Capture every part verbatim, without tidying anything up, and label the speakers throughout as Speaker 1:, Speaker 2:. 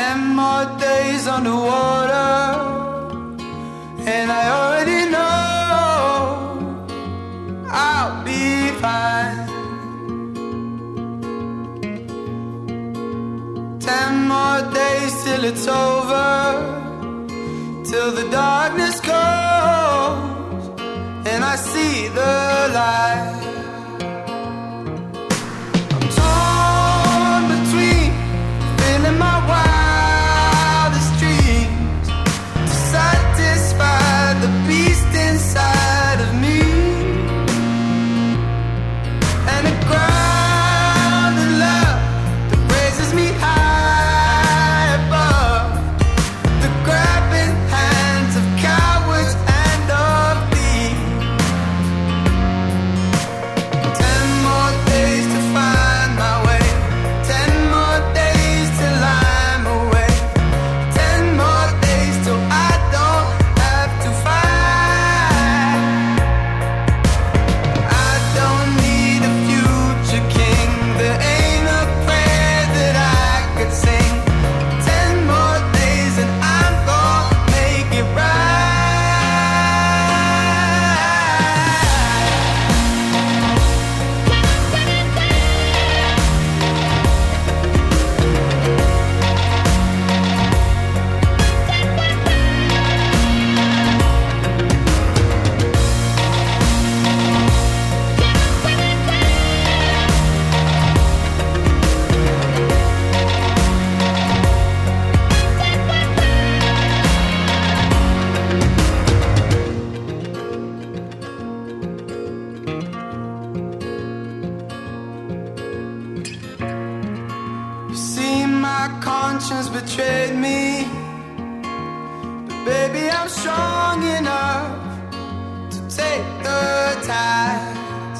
Speaker 1: Ten more days underwater, and I already know I'll be fine. Ten more days till it's over, till the darkness goes and I see the light. I'm torn between filling my wildest dreams to satisfy the beast inside of me, and a ground of love that raises me high above the grabbing hands of cowards and of thieves. Ten more days to find my way, ten more days till I'm away, ten more days till I don't have to fight. I don't need a future king, there ain't a prayer that I could sing. Ten more days and I'm gonna make it right. You see, my conscience betrayed me, but baby, I'm strong enough to take the tides.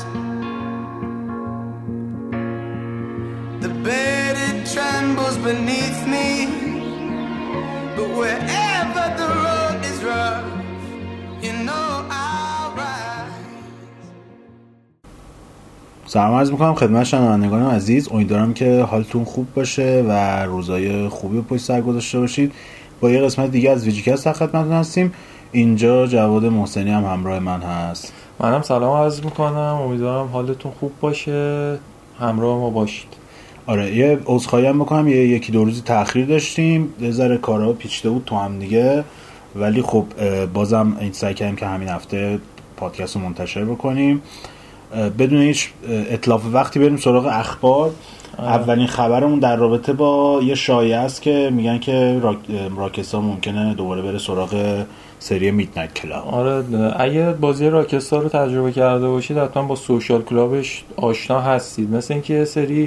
Speaker 1: The bed, it trembles beneath me, but wherever the road is rough, you know I'll rise.
Speaker 2: سلام عرض میکنم خدمت شنوندگان عزیز، امیدوارم که حالتون خوب باشه و روزای خوبی پشت سر گذاشته باشید. با یه قسمت دیگه از ویجیکست در خدمتتون هستیم. اینجا جواد محسنی هم همراه من هست.
Speaker 3: منم سلام عرض میکنم، امیدوارم حالتون خوب باشه، همراه ما باشید.
Speaker 2: آره، یه عذرخواهی هم بکنم، یه یکی دو روزی تأخیر داشتیم، یه ذره کارها پیچیده بود تو هم دیگه، ولی خب بازم این سعی کردیم که همین هفته پادکست رو منتشر بکنیم بدون هیچ اتلاف وقتی. بریم سراغ اخبار. آه. اولین خبرمون در رابطه با یه شایعه است که میگن که راک... راکستار ممکنه دوباره بره سراغ سری میدنایت کلاب.
Speaker 3: آره، اگه بازی راکستار رو تجربه کرده باشید حتما با سوشال کلابش آشنا هستید. مثل اینکه یه سری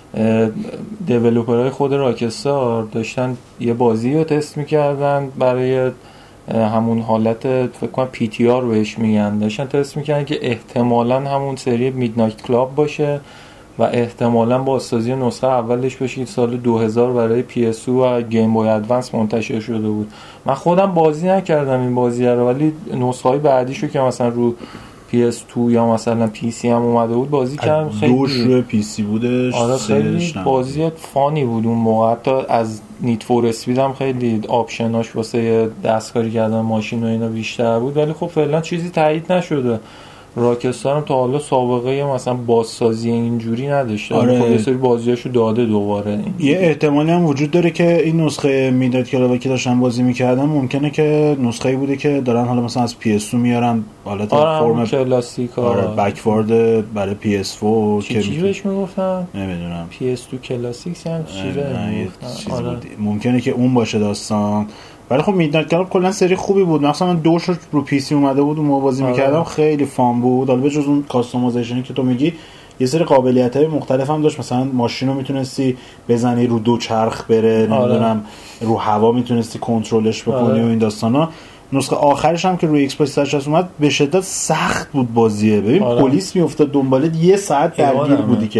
Speaker 3: دیولپرهای خود راکستار داشتن یه بازی رو تست میکردن برای همون حالت فکر کنم پی تی آر بهش میگن، داشتن تست میکنن که احتمالاً همون سری میدنایت کلاب باشه و احتمالاً بازسازی نسخه اولش باشه که سال دو هزار برای پی اس او و گیم بوی ادوانس منتشر شده بود. من خودم بازی نکردم این بازی رو، ولی نسخه های بعدیشو که مثلا رو پی اس دو یا مثلا پی سی هم اومده بود بازی کردم. خیلی
Speaker 2: دوش روی پی سی بودش.
Speaker 3: آره، خیلی بازی فانی بود اون موقع. حتی از نیت فور اسپید هم خیلی آپشناش واسه دستکاری کردن ماشین و اینا بیشتر بود، ولی خب فعلا چیزی تایید نشده. راکستار هم تا حالا سابقه مثلا بازسازی اینجوری نداشته.
Speaker 2: آره.
Speaker 3: خب یه سری بازیاشو داده دوباره. این
Speaker 2: یه احتمالی هم وجود داره که این نسخه میداد کلابی که داشتن بازی میکردن ممکنه که نسخه‌ای بوده که دارن حالا مثلا از پی اس دو میارن حالت
Speaker 3: آره
Speaker 2: فرم
Speaker 3: کلاسیک.
Speaker 2: آره بکوارد برای پی اس فور
Speaker 3: که چی بهش میگفتن؟
Speaker 2: نمیدونم.
Speaker 3: پی اس دو کلاسیک هم چیزه.
Speaker 2: آره. ممکنه که اون باشه داستان. ولی خب میدنایت کلاب کلا سری خوبی بود. مثلا من دوش رو رو پی سی اومده بود و ما بازی می‌کردم، خیلی فان بود. حالا به جز اون کاستومایزیشنی که تو میگی، یه سری قابلیت‌های مختلف هم داشت. مثلا ماشین رو میتونستی بزنی رو دو چرخ بره، نمیدونم رو هوا میتونستی کنترلش بکنی. آره. و این داستانا. نسخه آخرش هم که روی ایکس باکس صد و شصت اومد به شدت سخت بود بازیه. ببین آره. پلیس میافتاد دنبالت، یه ساعت درگیر بودی که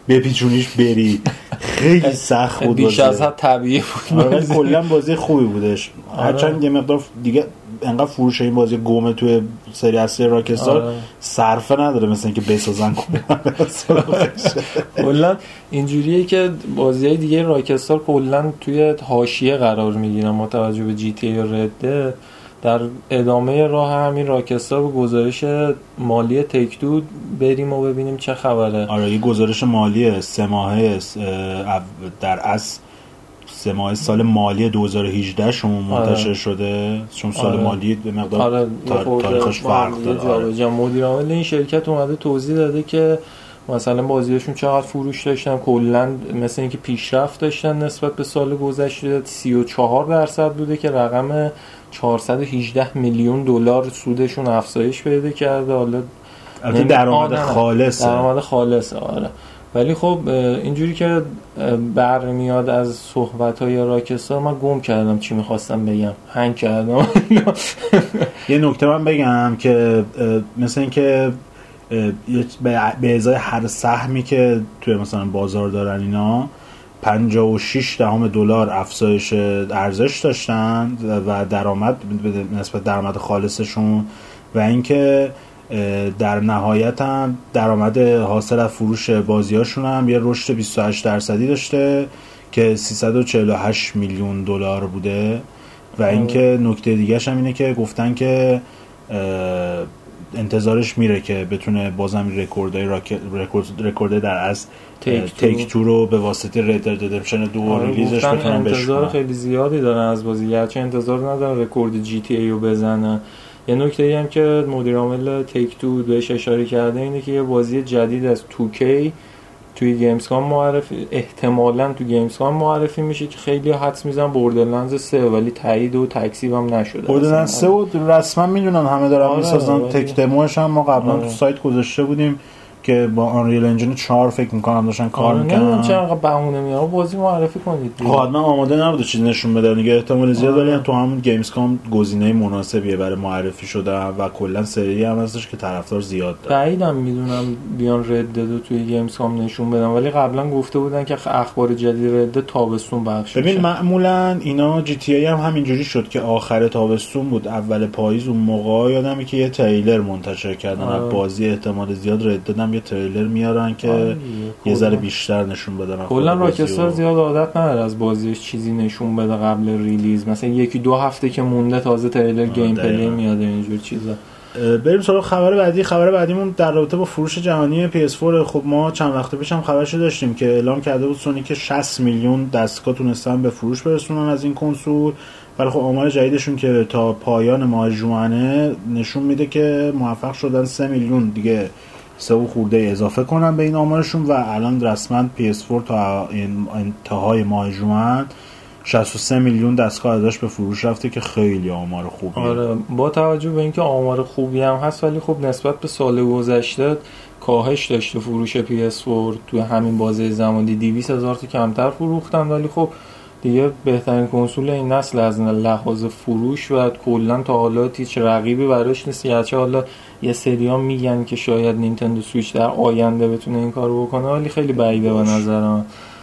Speaker 2: بپیچونیش بری. خیلی سخت بود،
Speaker 3: بیش از حد طبیعی بود.
Speaker 2: آره کلا بازی خوبی بودش. هرچند یه مقدار دیگه انقدر فروش این بازی گومه توی سری اصلی راکستار
Speaker 3: آره.
Speaker 2: صرفه نداره مثل اینکه بسازن کنن.
Speaker 3: کلا اینجوریه که بازی‌های دیگه راکستار کلا توی حاشیه قرار میگیرن با توجه به جی تی ای و رد. در ادامه راه همین راکستار به گزارش مالی تیک تو بریم و ببینیم چه خبره.
Speaker 2: آره یه گزارش مالی سه ماهه در اصل سه ماه سال مالی دو هزار و هجده شما منتشر آره. شده چون سال آره. مالی به مقدار آره. تاریخش فرق داره.
Speaker 3: آره. مدیر عامل این شرکت اومده توضیح داده که مثلا بازیاشون چقدر فروش داشتن، کلا مثل اینکه پیشرفت داشتن نسبت به سال گذشته. سی و چهار درصد بوده که رقم چهارصد و هجده میلیون دلار سودشون افزایش پیدا کرده. حالا
Speaker 2: البته درآمد خالصه،
Speaker 3: درآمد خالصه آره. ولی خب اینجوری که برمیاد از صحبت‌های راکستار من گم کردم چی می‌خواستم بگم، هنگ کردم.
Speaker 2: یه نکته من بگم که مثلا اینکه به ازای هر سهمی که توی مثلا بازار دارن اینا پنجاه و شش دهم دلار افزایش ارزش داشتن و درآمد نسبت درآمد خالصشون، و اینکه در نهایت هم درآمد حاصل از فروش بازیاشون هم یه رشد بیست و هشت درصدی داشته که سیصد و چهل و هشت میلیون دلار بوده. و اینکه نکته دیگه‌ش هم اینه که گفتن که انتظارش میره که بتونه بازم رکوردای رکورد رکورد در از تیک, تیک تو رو به واسطه رد دد ردمپشن دو ریلیزش بتونن بشکنن.
Speaker 3: انتظار خیلی زیادی دارن از بازی، گرچه انتظار ندارن رکورد جی تی ای رو بزنن. یه نکته‌ای هم که مدیر عامل تیک تو بهش اشاره کرده اینه که یه بازی جدید از تو کی توی گیمز کام معرفی احتمالاً تو گیمز کام معرفی میشه که خیلی حدس میزنن بوردرلندز سه، ولی تایید و تکذیب هم نشده.
Speaker 2: بوردرلندز سه و رسما میدونن همه دارن آره میسازن. تک دموش هم ما قبلا آره. تو سایت گذاشته بودیم که با آنریل انجین چهار فکر میکنم داشتن کار
Speaker 3: آره
Speaker 2: میکنن.
Speaker 3: نمیدونم چرا بهونه میاره بازی معرفی کنید.
Speaker 2: حتما آماده نبوده چیز نشون بده دیگه، احتمال زیاد ولی تو همون گیمز کام گزینه مناسبیه برای معرفی شده و کلا سری هم هستش که طرفدار زیاد داره.
Speaker 3: بعیدم میدونم بیان رد دد توی گیمز کام نشون بدن، ولی قبلا گفته بودن که اخبار جدید رد تابستون پخش میشه.
Speaker 2: ببین معمولا اینا جی تی ای هم همینجوری شد که آخر تابستون بود اول پاییز اون موقع یادمه که یه تریلر منتشر کردن از بازی، احتمال زیاد رد ددم یه تریلر میارن که آه یه ذره بیشتر نشون بدن.
Speaker 3: کلا راکستار زیاد عادت نداره از بازیش چیزی نشون بده قبل ریلیز، مثلا یکی دو هفته که مونده تازه تریلر گیم پلی میاد اینجور چیزا.
Speaker 2: بریم سراغ خبر بعدی. خبر بعدیمون در رابطه با فروش جهانی پی اس فور. خب ما چند وقت پیش هم خبرشو داشتیم که اعلام کرده بود سونی که شصت میلیون دستگاه تونستن به فروش برسونن از این کنسول، ولی خب آمار جدیدشون که تا پایان ماه ژوئن نشون میده که موفق شدن سه میلیون دیگه سه و خورده اضافه کنن به این آمارشون و الان رسما پی اس فور تا انتهای ماه ژوئن شصت و سه میلیون دستگاه ازش به فروش رفته که خیلی آمار خوبیه.
Speaker 3: آره با توجه به اینکه آمار خوبی هم هست ولی خب نسبت به سال گذشته کاهش داشته فروش پی اس فور. تو همین بازه زمانی دویست هزار تا کمتر فروختن، ولی خب دیگه بهترین کنسول این نسل از لحاظ فروش و کلا تا حالا هیچ رقیبی براش نیست. گرچه حالا یه سری‌ها میگن که شاید نینتندو سویچ در آینده بتونه این کارو بکنه، ولی خیلی بعیده به نظر من.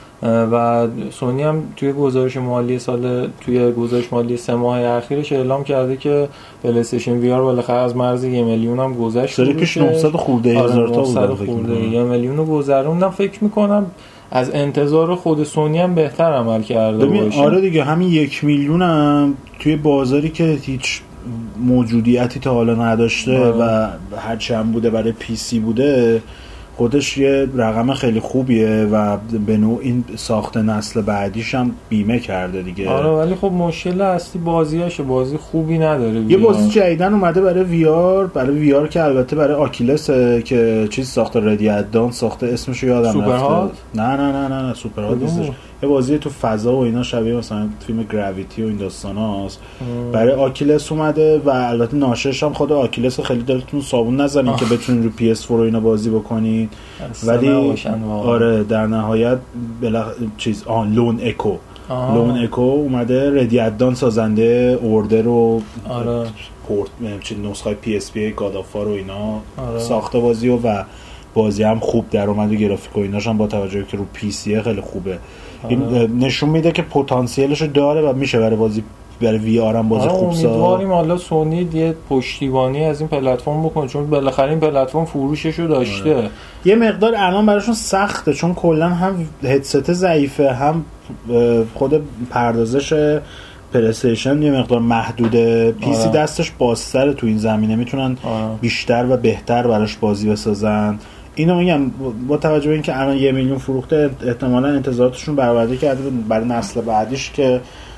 Speaker 3: و سونی هم توی گزارش مالی سال توی گزارش مالی سه ماه اخیرش اعلام کرده که پلی استیشن وی آر بالاخره از مرز یک میلیون هم گذشت.
Speaker 2: سری پیش نهصد خورده هزار تا بود، فکر کنم
Speaker 3: یک میلیون رو گذروندن. فکر می‌کنم از انتظار خود سونی هم بهتر عمل کرده باشه.
Speaker 2: آره دیگه همین یک میلیون هم توی بازاری که هیچ موجودیتی تا حالا نداشته آه. و هر چند بوده برای پی سی بوده، خودش یه رقم خیلی خوبیه و به نوع این ساخت نسل بعدیش هم بیمه کرده دیگه.
Speaker 3: آره ولی خب مشکل اصلی بازیاشه، بازی خوبی نداره.
Speaker 2: یه بازی جدیدن اومده برای وی آر، برای وی آر که البته برای آکیلس که چیز ساخته، ردی ادان ساخته، اسمشو یادم رفته.
Speaker 3: سوپر هات؟
Speaker 2: نه نه نه نه نه سوپر هات نیستش. یه بازی تو فضا و اینا شبیه مثلا فیلم گراویتی و این داستاناست. برای آکیلس اومده و البته ناشرش هم خود آکیلس. خیلی دلتون صابون نزنین که بتونین رو پی اس فور و اینا بازی بکنین، ولی آره در نهایت بلا چیز آن لون اکو آه. لون اکو اومده، ردی ادان سازنده اوردر و
Speaker 3: آره.
Speaker 2: پورت چیز نسخه پی اس پی گاد آف وار و اینا آره. ساخته بازی و, و بازی هم خوب در اومد و گرافیک و ایناش هم با توجه که رو پی سی خیلی خوبه. این نشون میده که پتانسیلشو داره و میشه برای بازی برای وی آر هم بازی خوب ساخت.
Speaker 3: امیدواریم حالا سونی یه پشتیبانی از این پلتفرم بکنه، چون بالاخره این پلتفرم فروششو داشته. آره.
Speaker 2: یه مقدار الان براشون سخته چون کلا هم هدست ضعیفه، هم خود پردازش پلی استیشن یه مقدار محدوده، پی سی آره. دستش بازتره تو این زمینه، میتونن آره. بیشتر و بهتر براش بازی بسازن. اینو میگم با توجه به اینکه الان یه میلیون فروخته احتمالاً انتظاراتشون برآورده کرده برای نسل بعدیش که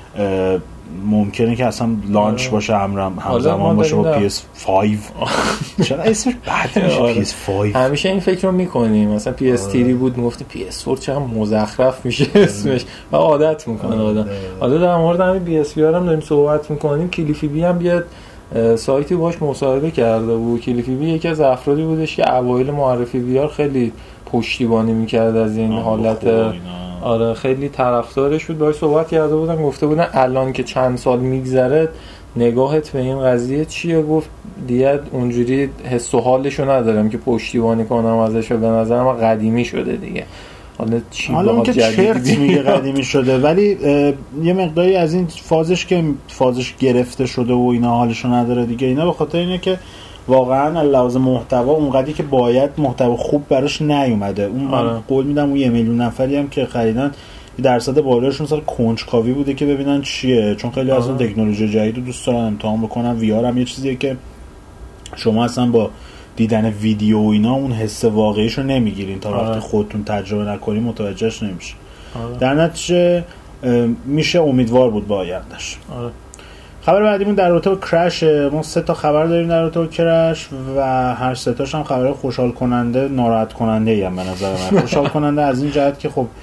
Speaker 2: ممکنه که اصلا لانچ آره. باشه همراه همزمان باشه با پی اس پنج. چرا اسمش بد میشه پی اس پنج؟
Speaker 3: همیشه این فکر رو میکنیم مثلا پی اس تری بود میگفتیم پی اس فور چقدر مزخرف میشه اسمش و عادت میکنه آدم. حالا در مورد همین پی اس وی آر هم داریم صحبت میکنیم. کلیفی بی هم بیاد سایتی باش مصاحبه کرده بود. کلیفی بی یکی از افرادی بودش که اوایل معرفی وی آر خیلی پشتیبانی میکرد از این حالت. آره خیلی طرفدارش بود، باهاش صحبت کرده بودم، گفته بودن الان که چند سال میگذره نگاهت به این قضیه چیه؟ گفت دیگه اونجوری حس و حالشو ندارم که پشتیبانی کنم ازش، به نظر من قدیمی شده دیگه. حالا چی
Speaker 2: حالا اون که چرت میگه قدیمی شده، ولی یه مقداری از این فازش که فازش گرفته شده و اینا حالشو نداره دیگه. اینا به خاطر اینه که واقعا لحاظ محتوا اونقدری که باید محتوا خوب براش نیومده. اون آره. من قول میدم اون یه میلیون نفری هم که خریدن درصد بالایشون سر کنجکاوی بوده که ببینن چیه، چون خیلی آره. از اون تکنولوژی جدید رو دوست دارن امتحان بکنن. وی آر هم یه چیزیه که شما اصلا با دیدن ویدیو و اینا اون حس واقعیشو نمیگیرین تا آره. وقتی خودتون تجربه نکنین متوجهش نمیشه. آره. در نتیجه میشه امیدوار بود با آیندهش. آره. خبر بعدیمون در رابطه با کرش. ما سه تا خبر داریم در رابطه با کرش و هر سه تاش هم خبر خوشحال کننده ناراحت کننده ای هم به نظر من. خوشحال کننده از این جهت که خب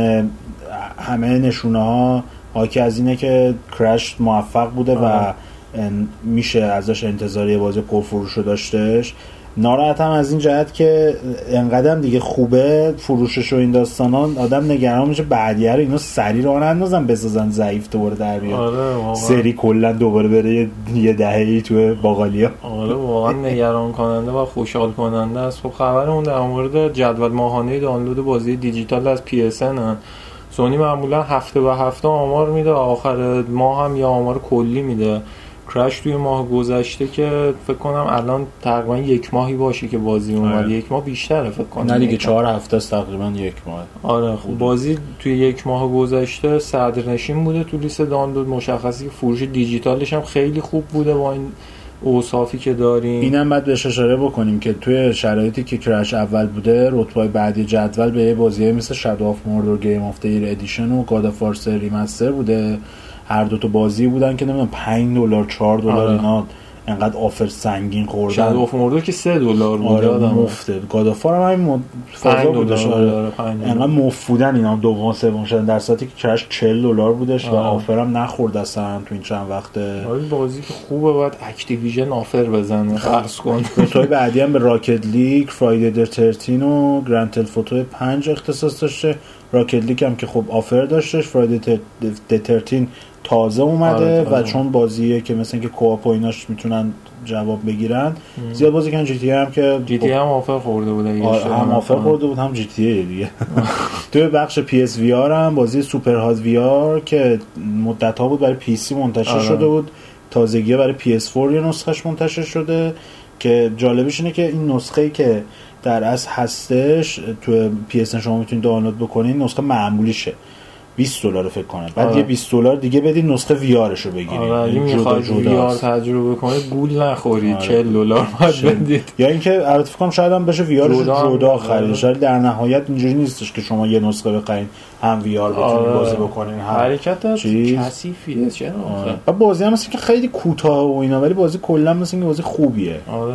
Speaker 2: همه نشونه ها حاکی از اینه که کرش موفق بوده و میشه ازش انتظاری بازی پرفروش رو داشتهش. ناراحت هم از این جهت که انقدر دیگه خوبه فروشش و این داستانان آدم نگران میشه بعدیه رو اینا سری راه اندازن بسازن ضعیف دوباره در بیاد.
Speaker 3: آره
Speaker 2: سری کلا دوباره بره یه دهه‌ای تو باقالیا.
Speaker 3: آره واقعا نگران کننده و خوشحال کننده است. خب خبرمون در مورد جدول ماهانه دانلود بازی دیجیتال از پی اس ان. سونی معمولا هفته به هفته آمار میده، آخر ماه هم یا آمار کلی میده. کرش توی ماه گذشته که فکر کنم الان تقریبا یک ماهی باشه که بازی اومد. آره. یک ماه بیشتره فکر کنم.
Speaker 2: نه دیگه چهار هفته است تقریبا یک ماه.
Speaker 3: آره خب بازی توی یک ماه گذشته صدرنشین بوده تو لیست دانلود. مشخصی که فروش دیجیتالش هم خیلی خوب بوده با این اوصافی که داریم.
Speaker 2: اینم بعد بهش اشاره بکنیم که توی شرایطی که کرش اول بوده رتبه‌های بعدی جدول به بازی‌های مثل شادو آف موردور، گیم آف دی ایر ادیشن و گاد آف وار ریمستر بوده. هر دو تا بازی بودن که نمیدونم پنج دلار چهار دلار آره. اینا انقدر آفر سنگین خوردن.
Speaker 3: شادو آف موردور که سه دلار بود.
Speaker 2: آره مفته. گاد آف وار هم همین فضا بودش. آره انقدر مفت بودن اینا دوم سوم شدن در صورتی که کرش چهل دلار بودش آره. و آفر هم نخورد اصلا تو این چند وقته.
Speaker 3: آره بازی که خوبه باید اکتیویژن آفر بزنه خرج کن.
Speaker 2: فوتوی بعدی هم به راکت لیگ، فرایدی د ترتین و گرند تل فوتو پنج اختصاص داشته. راکت لیگ هم که خب آفر داشتش. فرایدی د ترتین تازه اومده آره، و چون بازیه که مثلا که کوآپ و ایناش میتونن جواب بگیرن ام. زیاد بازی کردن. جی تی هم که
Speaker 3: جی تی هم آفر خورده بود دیگه.
Speaker 2: هم آفر خورده بود هم جی تی ای دیگه. توی بخش پی اس وی آر هم بازی سوپر هات وی آر که مدت ها بود برای پی سی منتشر آره. شده بود، تازگی برای پی اس فور یه نسخهش منتشر شده که جالبش اینه که این نسخه‌ای که در اصل هستش تو پی اس شما میتونید دانلود بکنین، نسخه معمولیشه بیست دلار فکر کنم. بعد آره. یه بیست دلار دیگه بدین نسخه وی آرش رو بگیرید.
Speaker 3: آره اگه میخواید وی آر تجربه کنید گول نخورید. آره. چهل دلار باید بدید.
Speaker 2: یا اینکه البته فکر کنم شاید هم بشه وی آرش رو جدا خرید. شاید در نهایت اینجوری نیستش که شما یه نسخه بخرید هم وی آر بتونید آره. بازی بکنین هم
Speaker 3: حرکت کثیفیه. چرا آخه
Speaker 2: آره. بازی هم مثل که خیلی کوتاه و اینا ولی بازی کلا مثل که بازی خوبیه.
Speaker 3: آره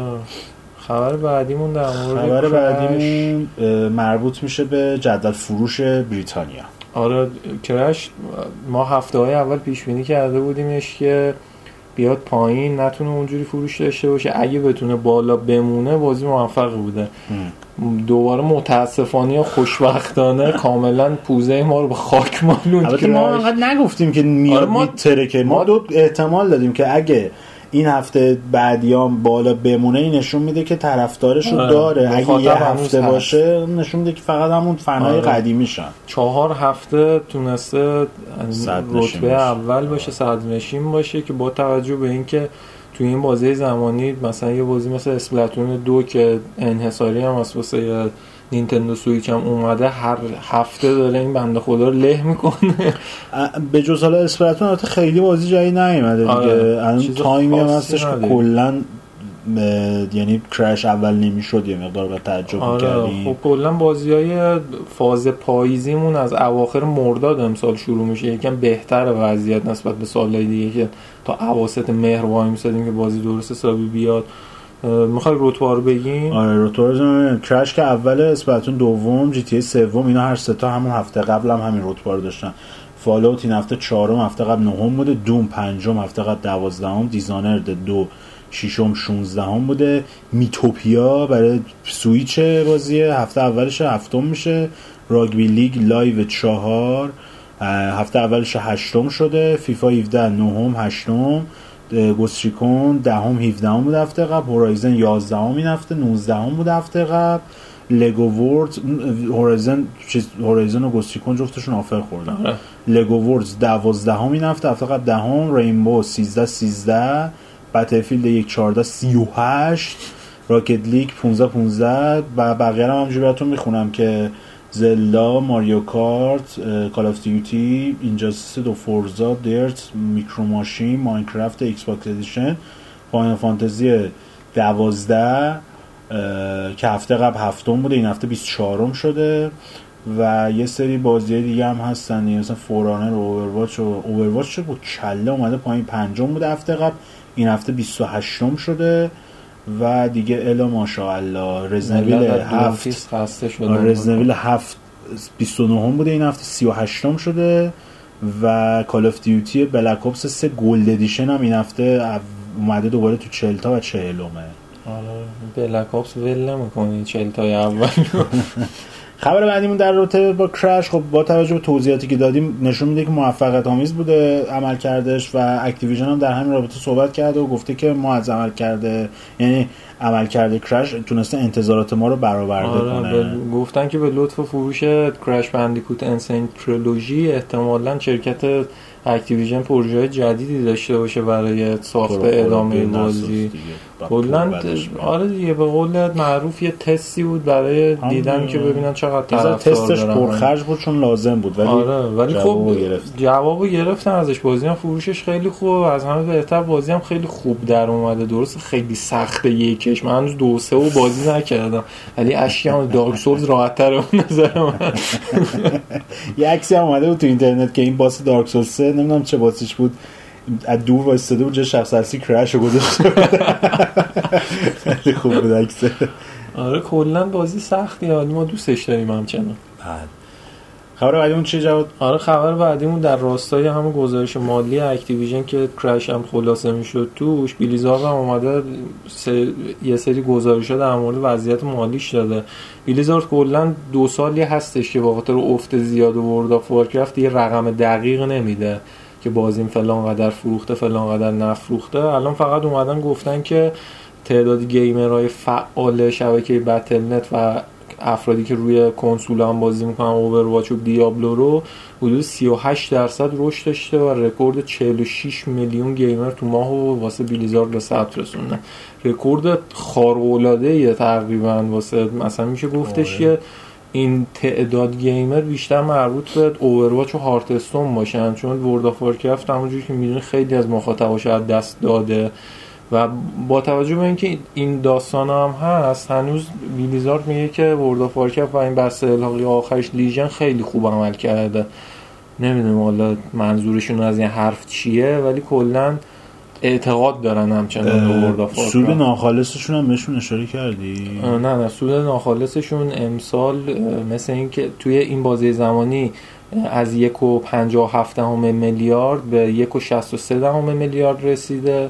Speaker 3: خبر بعدیمون در مورد
Speaker 2: خبر بعدیمون مربوط میشه به جدول فروش بریتانیا.
Speaker 3: آره کرش ما هفته های اول پیش بینی کرده بودیمش که بیاد پایین، نتونه اونجوری فروش داشته باشه. اگه بتونه بالا بمونه بازی موفق بوده. ام. دوباره متاسفانه یا خوشبختانه کاملا پوزه ما رو به خاک مالون.
Speaker 2: البته ما انقدر نگفتیم که میاد آره میتره که ما, ما دو احتمال دادیم که اگه این هفته بعدیام بالا بمونه این نشون میده که طرفدارشو
Speaker 3: آره.
Speaker 2: داره. اگه یه هفته
Speaker 3: هست.
Speaker 2: باشه نشون میده که فقط همون فنای
Speaker 3: آره.
Speaker 2: قدیمیشن.
Speaker 3: چهار هفته تونسته رتبه اول باشه، صدرنشین باشه، که با توجه به اینکه توی این بازی زمانی مثلا یه بازی مثل اسپلاتون دو که انحصاری هم از واسه نینتندو سویچ هم اومده، هر هفته داره این بنده خدا رو له میکنه.
Speaker 2: به جز حالا اسپلاتون البته خیلی بازی جایی نیومده دیگه.
Speaker 3: آره.
Speaker 2: الان تایمی هم هستش که کلا یعنی کرش اول نمیشد، یه مقدار با تعجب
Speaker 3: آره.
Speaker 2: می‌کردیم.
Speaker 3: خب کلا بازی‌های فاز پاییزیمون از اواخر مرداد امسال شروع میشه، یکم بهتر وضعیت نسبت به سال‌های دیگه که تا اواسط مهر وای می‌سادیم که بازی درست حسابی بیاد. میخوای رتبه رو بگیم؟
Speaker 2: آره رتبه رو کرش که اول، اسپلاتون دوم، جی تی ای سوم، اینا هر سه تا همون هفته قبل هم همین رتبه رو داشتن. فالوت این هفته چهارم، هفته قبل نهم بوده. دوم پنجم، هفته قبل دوازدهم. دیزانرد دو ششم، شانزدهم بوده. میتوپیا برای سویچ بازیه، هفته اولش هفتم میشه. راگبی لیگ لایو چهار هفته اولش هشتم شده. فیفا هفده نهم، هشتم. گوستریکون دهم، هفدهم بود هفته قبل. هورایزن یازدهم این هفته، نوزدهم بود هفته قبل. لگو وردز، هورایزن چیز هورایزن و گوستریکون جفتشون آفر خوردن. لگو وردز دوازدهم این هفته، هفته قبل دهم. رینبو سیزده سیزده. بتلفیلد یک چهارده سی و هشت. راکت لیگ پانزده پانزده. و بقیه هم همجوری براتون میخونم که زلدا، ماریو کارت، کال آف دیوتی، اینجاستیس دو، فورزا، درت، میکرو ماشین، ماینکرافت ایکس باکس ادیشن، فاینال فانتزی دوازده که هفته قبل هفتم بوده، این هفته بیست و چهارم شده. و یه سری بازی دیگه هم هستن مثلا فورانر و اوورواچ و اوورواچ بود کله اومده پایین، پنجم بوده هفته قبل، این هفته بیست و هشتم شده. و دیگه الا ماشاءالله رزنویل هفت
Speaker 3: خسته شده.
Speaker 2: رزنویل هفت بیست و نهم بوده، این هفته سی و هشتم شده. و کال آف دیوتی بلک اپس سه گولد ادیشن هم این هفته اومده دوباره تو چهل تا و چهلمه.
Speaker 3: آره بلک اپس ول نمی‌کنه چهل تا اول.
Speaker 2: خبر بعدیمون در رابطه با کرش، خب با توجه به توضیحاتی که دادیم نشون میده که موفقیت آمیز بوده عمل کردش و اکتیویژن هم در همین رابطه صحبت کرده و گفته که ما از عمل کرده یعنی عمل کرده کرش تونسته انتظارات ما رو برآورده
Speaker 3: آره
Speaker 2: کنه.
Speaker 3: گفتن که به لطف فروش کرش بندیکوت انسین تریلوژی احتمالاً شرکت اکتیویژن پروژه جدیدی داشته باشه برای ساخت ادامه بازی. کلاً آره دیگه به قول معروف یه تستی بود برای دیدن که ببینن چقدر طرفدار
Speaker 2: تستش پرخرج بود چون لازم بود، ولی
Speaker 3: آره ولی خب
Speaker 2: گرفت.
Speaker 3: جوابو گرفتن ازش. بازی هم فروشش خیلی خوبه، از همه بهتر بازی هم خیلی خوب در اومده. درست خیلی سخته یکش، من هنوز دو سه و بازی نکردم ولی اشیاء دارک سولز راحت‌تره به نظر من.
Speaker 2: یه عکسی هم اومده بود تو اینترنت که این باس دارک سولز سه نمیدونم چه باسیش بود از دور وایستاده بود جا شخصی کرش رو گذاشته بود. خیلی خوب بود عکسه.
Speaker 3: آره کلا بازی سختی ولی ما دوستش داریم همچنان.
Speaker 2: بعد خبر بعدیمون چیه جواد؟
Speaker 3: آره خبر بعدیمون در راستای همون گزارش مالی اکتیویژن که کرش هم خلاصه میشد توش، بلیزارد هم اومده سر... یه سری گزارش‌ها در مورد وضعیت مالیش داده. بلیزارد کلا دو سالی هستش که به خاطر افت زیاد ورلد اف وارکرافت یه رقم دقیق نمیده که بازیم فلان قدر فروخته فلان قدر نفروخته. الان فقط اومدن گفتن که تعداد گیمرهای فعال شبکه بتل نت و افرادی که روی کنسول هم بازی میکنن اوورواچ و دیابلو رو حدود سی و هشت درصد رشد داشته و رکورد چهل و شش میلیون گیمر تو ماه و واسه بلیزارد به ثبت رسونده. رکورد خارق‌العاده‌ایه تقریبا واسه مثلا میشه گفتش که این تعداد گیمر بیشتر مربوط به اوورواچ و هارتستون باشن، چون ورلد اف وارکرافت همونجوری که میدونی خیلی از مخاطباش از دست داده و با توجه به اینکه این داستان هم هست هنوز بلیزارد میگه که ورلد اف وارکرافت و این بحث الحاقی آخرش لیژن خیلی خوب عمل کرده. نمیدونم حالا منظورشون از این حرف چیه ولی کلا اعتقاد دارن همچنان به ورلد اف وارکرافت.
Speaker 2: سود ناخالصشون هم بهشون اشاره کردی؟
Speaker 3: نه نه سود ناخالصشون امسال مثل این که توی این بازه زمانی از یک و پنجاه و هفت دهم میلیارد به یک و شصت و سه دهم میلیارد رسیده.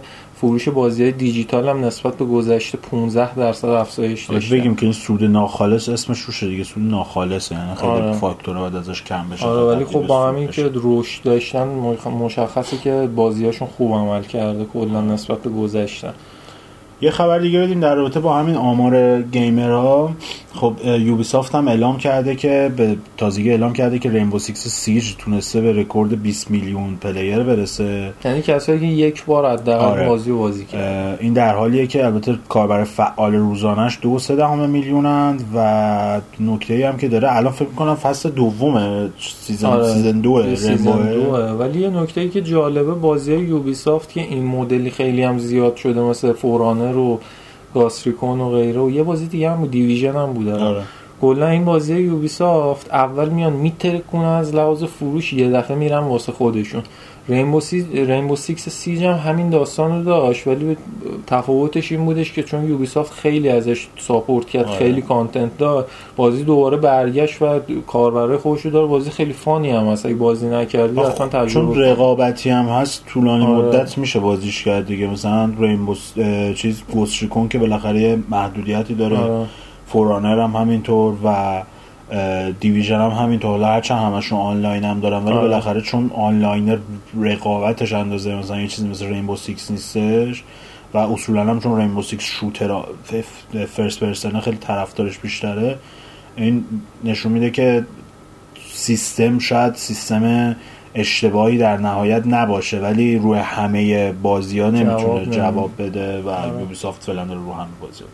Speaker 3: فروش بازی‌های دیجیتال هم نسبت به گذشته پانزده درصد افزایش داشته.
Speaker 2: بگیم که این سود ناخالص اسمش روشه دیگه، سود ناخالصه، یعنی خیلی آره. فاکتورها باید ازش کم بشه.
Speaker 3: آره ولی خب با همین که رشد داشتن مشخصه که بازی‌هاشون خوب عمل کرده کلا نسبت به گذشته.
Speaker 2: یه خبر دیگه بدیم در رابطه با همین آمار گیمرها. خب یوبی سافت هم اعلام کرده که به تازگی اعلام کرده که رینبو سیکس سیج تونسته به رکورد بیست میلیون پلیر برسه، یعنی
Speaker 3: کسایی که یک بار حداقل آره. بازی رو بازی کردن.
Speaker 2: این در حالیه که البته کاربر فعال روزانه‌اش دو سه دهم میلیونند و نکته‌ای هم که داره الان فکر می‌کنم فصل دومه سیزن آره. سیزن دو رینبو،
Speaker 3: ولی یه نکته‌ای که جالبه بازی‌های یوبی سافت که این مدلی خیلی هم زیاد شده مثل فورانر و گاستریکون و غیره و یه بازی دیگه هم بود دیویژن هم بود آره. کلا این بازی یوبی سافت اول میان میترکونن از لحاظ فروش، یه دفعه میرن واسه خودشون. رینبو سی رینبو سیکس سیج هم همین داستان رو داشت ولی تفاوتش این بودش که چون یوبی سافت خیلی ازش ساپورت کرد آره. خیلی کانتنت داد، بازی دوباره برگشت و کاربرای خودش رو داره. بازی خیلی فانی هم هست، اگه بازی نکردی حتما تجربه
Speaker 2: چون رقابتی هم هست طولانی آره. مدت میشه بازیش کرد دیگه. مثلا رینبو چیز گوستریکون که بالاخره محدودیتی داره آره. فورانر هم همینطور و دیویژن هم همینطور، حالا هرچند همشون آنلاین هم دارن ولی بالاخره چون آنلاین رقابتش اندازه مثلا یه چیزی مثل رینبو سیکس نیستش و اصولا هم چون رینبو سیکس شوتر فرست پرسن خیلی طرفدارش بیشتره، این نشون میده که سیستم شاید سیستم اشتباهی در نهایت نباشه ولی روی همه بازی‌ها نمیتونه جواب, جواب بده و یوبی سافت فعلا داره رو همه بازی‌ها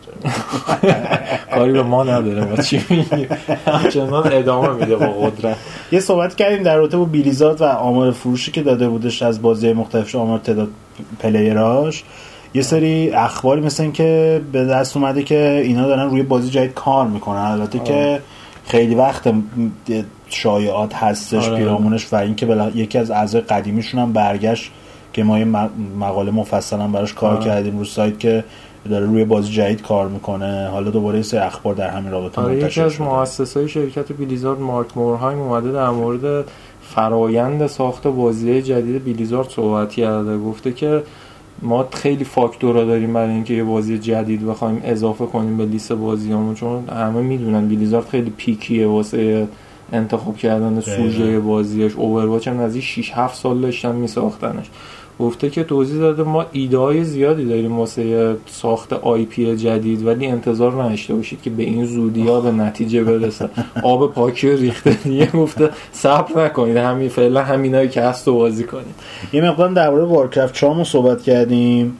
Speaker 3: کاری به ما نداره. ما چی میگیم همچنان ادامه میده با قدرت.
Speaker 2: یه صحبت کردیم در رابطه با بلیزارد و آمار فروشی که داده بودش از بازی مختلف، آمار تعداد پلیراش. یه سری اخباری مثل این که به دست اومده که اینا دارن روی بازی جدید کار میکنن، البته که خیلی وقت شایعات هستش آره. پیرامونش و این که بلا... یکی از اعضای قدیمیشون هم برگشت که ما یه مقاله مفصلا براش کار آره. کردیم رو سایت که داره روی بازی جدید کار میکنه. حالا دوباره یه سری اخبار در همین رابطه
Speaker 3: آره
Speaker 2: منتشر شده.
Speaker 3: یکی از مؤسسای شرکت بلیزارد مارک مورهایم اومده در مورد فرایند ساخت بازی جدید بلیزارد صحبت کرده، گفته که ما خیلی فاکتورا داریم برای اینکه یه بازی جدید بخوایم اضافه کنیم به لیست بازیامون، چون همه میدونن بلیزارد خیلی پیکیه واسه انتخاب کردن سوژه بازیش. اوورواچ هم نزدیک شش هفت سال داشتن میساختنش. گفته که توضیح داده ما ایده‌های زیادی داریم واسه ساخت آی پی جدید ولی انتظار نداشته باشید که به این زودی‌ها به نتیجه برسه. آب پاکی ریخته دیگه. گفته صبر نکنید، همین فعلا همینایی که هست رو بازی کنید.
Speaker 2: یه مقدار درباره وارکرافت چهار صحبت کردیم.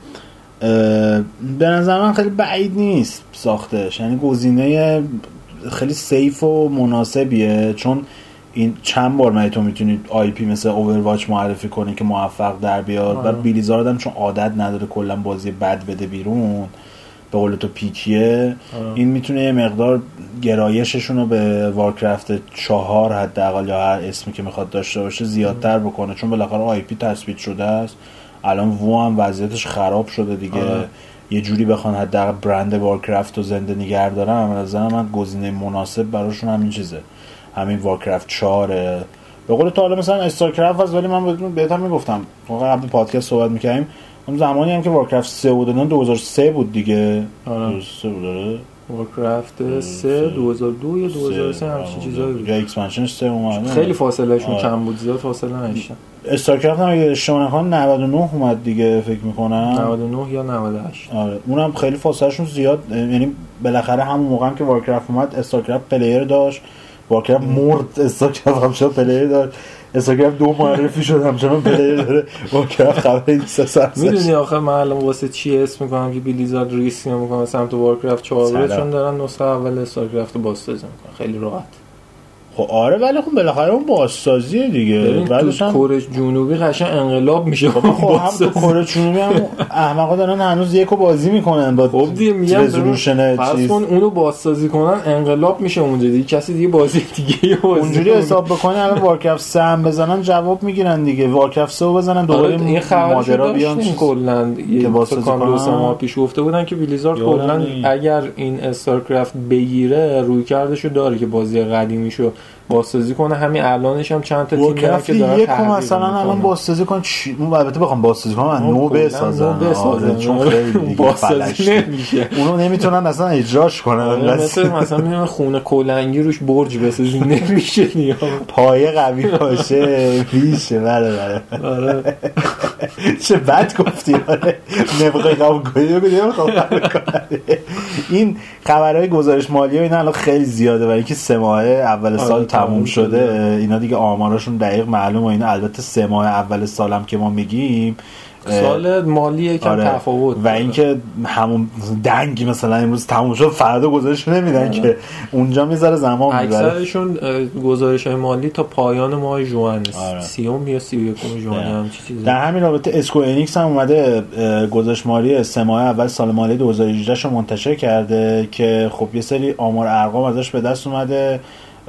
Speaker 2: به نظر من خیلی بعید نیست ساختش، یعنی گزینه خیلی سیف و مناسبیه، چون این چند بار من تو میتونید آی پی مثل اوورواچ معرفی کنی که موفق در بیاد آه. و بلیزارد هم چون عادت نداره کلا بازی بد بده بیرون، به قول تو پیکیه آه. این میتونه یه مقدار گرایششون رو به وارکرافت چهار حداقل یا هر اسمی که میخواد داشته باشه زیادتر بکنه، چون بالاخره آی پی تثبیت شده است. الان وو هم وضعیتش خراب شده دیگه آه. یه جوری بخوان حداقل برند وارکرافت رو زنده نگه دارن، از نظر من گزینه مناسب براشون همین چیزه، همین وارکرافت چهار. به قول تو حالا مثلا استارکرافت از ولی من بهتر میگفتم قبل پادکست صحبت می‌کردیم اون زمانی هم که وارکرافت سه بود، اون دو هزار و سه بود دیگه آره. دو هزار و سه بود داره
Speaker 3: وارکرافت سه دو هزار و دو یا دو هزار و سه همچین چیزایی بود،
Speaker 2: یا اکسپنشنش سه اومد
Speaker 3: خیلی فاصلهشون آره. کم بود، زیاد فاصله نداشتن.
Speaker 2: استارکرافت هم اگه اشتباه نکنم نود و نه اومد دیگه فکر می‌کنم
Speaker 3: نود و نه یا نود و هشت
Speaker 2: آره اونم خیلی فاصلهشون زیاد، یعنی بالاخره همون موقع هم که وارکرافت اومد استارکرافت پلیر داشت، وارکرافت مرد استارکرافت همچنان پلیر داشت، استارکرافت دو معرفی شد همچنان پلیر داره، وارکرافت خبری نیست اصلا.
Speaker 3: میدونی آخه من الان واسه چی اسم میکنم که بلیزارد ریسک نمیکنه سمت وارکرافت چهار بره، چون دارن نسخه اول استارکرافت رو بازسازی میکنن خیلی راحت.
Speaker 2: خب آره ولی خب بالاخره اون بازسازیه دیگه.
Speaker 3: بعدش هم کره جنوبی قشنگ انقلاب میشه.
Speaker 2: خب هم تو کره جنوبی هم احمقا دارن هنوز یکو بازی میکنن با
Speaker 3: خب دیگه میگم فرض کن اونو بازسازی کنن انقلاب میشه اونجا دیگه، کسی دیگه بازی دیگه بازی
Speaker 2: اونجوری حساب بکنی الان وارکرافت سه هم بزنن جواب میگیرن دیگه، وارکرافت سه بزنن دوباره
Speaker 3: این ماجرا بیان کلا یه کانال سه ماه پیش گفته بودن که بلیزارد کلا اگر این استارکرافت بگیره روی کردشو داره که بازی قدیمیشو بازسازی کنه. همین الانش هم چند تا تیم دارن که دارن
Speaker 2: یک مثلا الان بازسازی کنن چی اون البته بخوام بازسازی کنن نو بسازن چون خیلی دیگه
Speaker 3: بازسازی نمیشه،
Speaker 2: اونو نمیتونن اصلا اجراش کنن.
Speaker 3: مثلا مثلا میگم خونه کلنگی روش برج بسازی نمیشه دیگه،
Speaker 2: پایه قوی باشه میشه. بله بله آره چه بد گفتی. آره نمیخوای قبول کنی بگو نمیخوام قبول کنم. این خبرهای گزارش مالی و اینا الان خیلی زیاده برای اینکه سه ماه اول سال تموم شده. اینا دیگه آماراشون دقیق معلومه. اینا البته سه ماه اول سالم که ما میگیم
Speaker 3: سال مالی یکم آره. تفاوت
Speaker 2: و اینکه همون دنگی مثلا امروز تموم شد فردا گزارش نمیدن آره. که اونجا میذاره زمان میبره.
Speaker 3: اکثرشون گزارش‌های مالی تا پایان ماه ژوئن آره. سیوم یا سی و یکم ژوئن هم چیزی.
Speaker 2: در همین رابطه اسکوئر انیکس هم اومده گزارش مالی سه ماه اول سال مالی دو هزار و هجده شو منتشر کرده که خب یه سری آمار ارقام ازش به دست اومده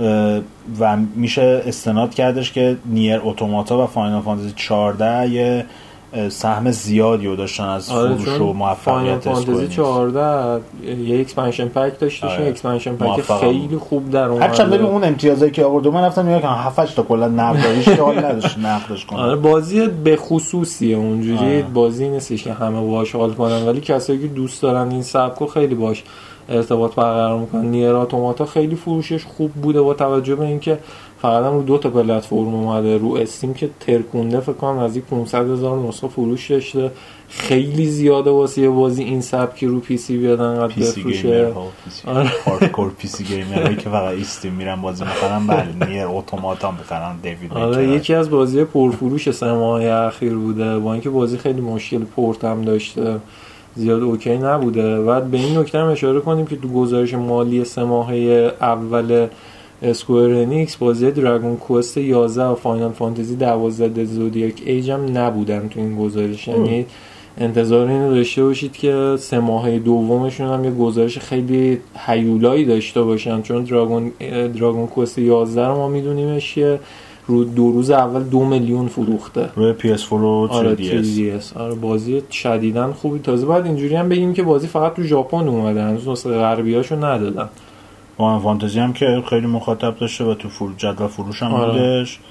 Speaker 2: و میشه استناد کردش که نیر اتوماتا و فاینال فانتزی چهارده یه سهم زیادی رو داشتن از
Speaker 3: آره
Speaker 2: فروش و موفقیت
Speaker 3: اسکوئر فانتزی چهارده یه اکسپنشن پک داشتش. آره. اکسپنشن پک خیلی خوب در اومد.
Speaker 2: هرچند ببین اون امتیازایی که آورد من رفتم میگم هفت هشت تا کلا نقدایش که حال نداشت نقدش کنه.
Speaker 3: آره بازی به خصوصیه اونجوری آره. بازی نیستش که همه باهاش حال کنن، ولی کسایی که دوست دارن این سبکو خیلی باش ارتباط برقرار میکنن. نیر اتوماتا خیلی فروشش خوب بوده با توجه به اینکه فقط هم رو دو تا پلتفرم اومده. رو استیم که ترکونده فکر کنم نزدیک پانصد هزار نسخه فروش داشته. خیلی زیاده واسه یه بازی این سبکی رو پی سی بیاد انقدر بفروشه.
Speaker 2: هاردکور پی سی گیمرایی که فقط استیم میرن بازی میکنن بله نیر اتوماتا میخرن دیوید میکر.
Speaker 3: آره یکی از بازی پرفروش سه ماه اخیر بوده با اینکه بازی خیلی مشکل پورت هم داشته زیاد اوکی نبوده. بعد به این نکته هم اشاره کنیم که تو گزارش مالی سه ماهه اول اسکوئر انیکس بازی دراگون کوست یازده و فاینال فانتزی دوازده زودیاک ایج هم نبودن تو این گزارش. یعنی انتظار اینو داشته باشید که سه ماهه دومشون هم یه گزارش خیلی هیولایی داشته باشن، چون دراگون دراگون کوست یازده رو ما میدونیمش که رو دو روز اول دو میلیون فروخته
Speaker 2: روی پی اس فور و
Speaker 3: آره تری دی اس. آره بازی شدیداً خوبی. تازه بعد اینجوری هم بگیم که بازی فقط تو ژاپن اومده، هنوز نسخه غربیاشو ندادن.
Speaker 2: فاینال فانتزی هم که خیلی مخاطب داشته و تو فول جدول فروش هم آره. بودش.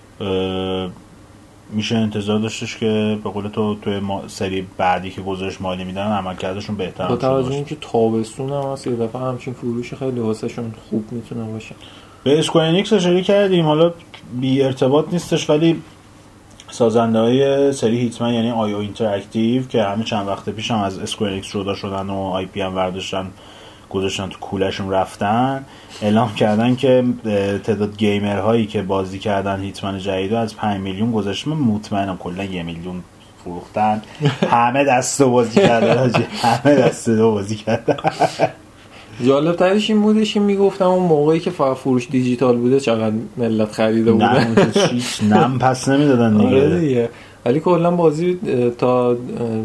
Speaker 2: میشه انتظار داشتش که به قول تو توی سری بعدی که گزارش مالی میدن عملکردشون بهتر
Speaker 3: باشه. با توجه اینکه تابستون هم هست یه دفعه همچین فروش خیلی واسهشون خوب میتونه باشه.
Speaker 2: به اسکوئر انیکس اشاره کردیم، حالا بی ارتباط نیستش ولی سازنده های سری هیتمن یعنی آیو اینتراکتیو که همه چند وقت پیش هم از اسکوئر انیکس جدا شدن و آی پی هم برداشتن گذاشتن تو کولشون رفتن، اعلام کردن که تعداد گیمرهایی که بازی کردن هیتمن جدیدو از پنج میلیون گذاشت. من مطمئنم کلا یک میلیون فروختن. همه دستو بازی کردن، همه دستو بازی کردن.
Speaker 3: جالب ترش این بودش که میگفتم اون موقعی که فقط فروش دیجیتال بوده چقدر ملت خریده بوده.
Speaker 2: نه چیز نم پس نمیدادن دیگه.
Speaker 3: آره دیگه. ولی کلا بازی تا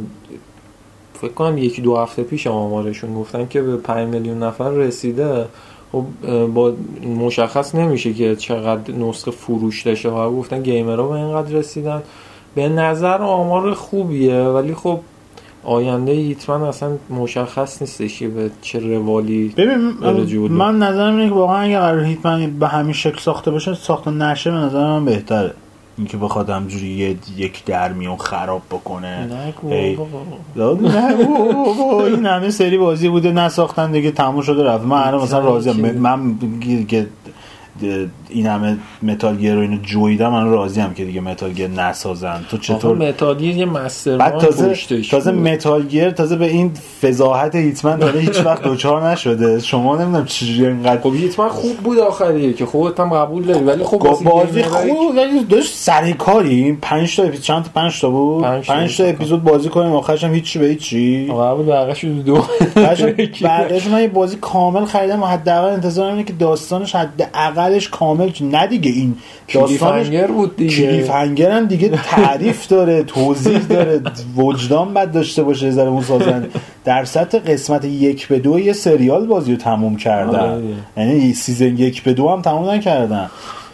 Speaker 3: فکر کنم یکی دو هفته پیش آمارشون گفتن که به پنج میلیون نفر رسیده. خب با مشخص نمیشه که چقدر نسخه فروش داشته و گفتن گیمرها به اینقدر رسیدن. به نظر آمار خوبیه ولی خب آینده هیتمن اصلا مشخص نیستش به چه روالی.
Speaker 2: ببین من نظرم اینه که واقعا اگه قرار هیتمن به همین شکل ساخته بشه ساخته نشه به نظر من بهتره اینکه بخواد همجوری یک درمیون خراب بکنه.
Speaker 3: نه بابا
Speaker 2: نه بابا این همه سری بازی بوده نساختن دیگه تموم شده رفت. من الان مثلا راضیم. من که این همه متال گیر رو اینو جویدم من راضی ام که دیگه متال گیر نسازن. تو چطور
Speaker 3: متال گیر یه مستر
Speaker 2: بعد تازه تازه متال گیر تازه به این فضاحت هیتمن داره هیچ وقت دوچار نشده. شما نمیدونم چجوری اینقدر
Speaker 3: خب هیتمن خوب بود آخریه که خودت هم قبول داری ولی خب
Speaker 2: بازی, بازی خوب ولی داشت سری کاری پنج تا اپیزود چند تا پنج تا بود پنج تا اپیزود بازی کنیم آخرش هم هیچ به هیچی
Speaker 3: قبول بقیش دو
Speaker 2: بعدش من یه بازی کامل خریدم و حداقل انتظارم اینه که داستانش حداقلش کامل نه دیگه این
Speaker 3: داستانش بود دیگه
Speaker 2: کلیف هنگر هم دیگه تعریف داره توضیح داره وجدان بد داشته باشه یه ذره اون سازنده. در سطح قسمت یک به دو یه سریال بازی رو تموم کردن یعنی سیزن یک به دو هم تموم نکردن.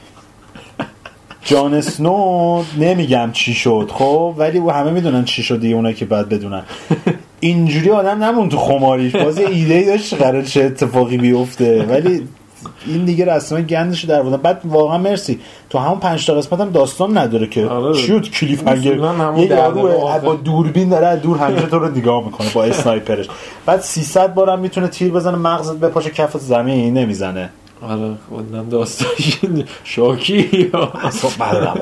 Speaker 2: جان اسنو نمیگم چی شد خب ولی همه میدونن چی شد دیگه اونایی که بعد بدونن. اینجوری آدم نمون تو خماریش بازی ایده‌ای داشت قرار چه اتفاقی بیفته ولی این دیگه رسما گندش در بودن. بعد واقعا مرسی تو همون پنج تا قسمت هم داستان نداره که چیوت کلیف هنگر یه یارو با دوربین داره دور همیشه تو رو نگاه میکنه با اسنایپرش، بعد سیصد بارم میتونه تیر بزنه مغزت بپاشه کف زمین نمیزنه.
Speaker 3: آره خودم داستانش شاکی
Speaker 2: اصلا بعدم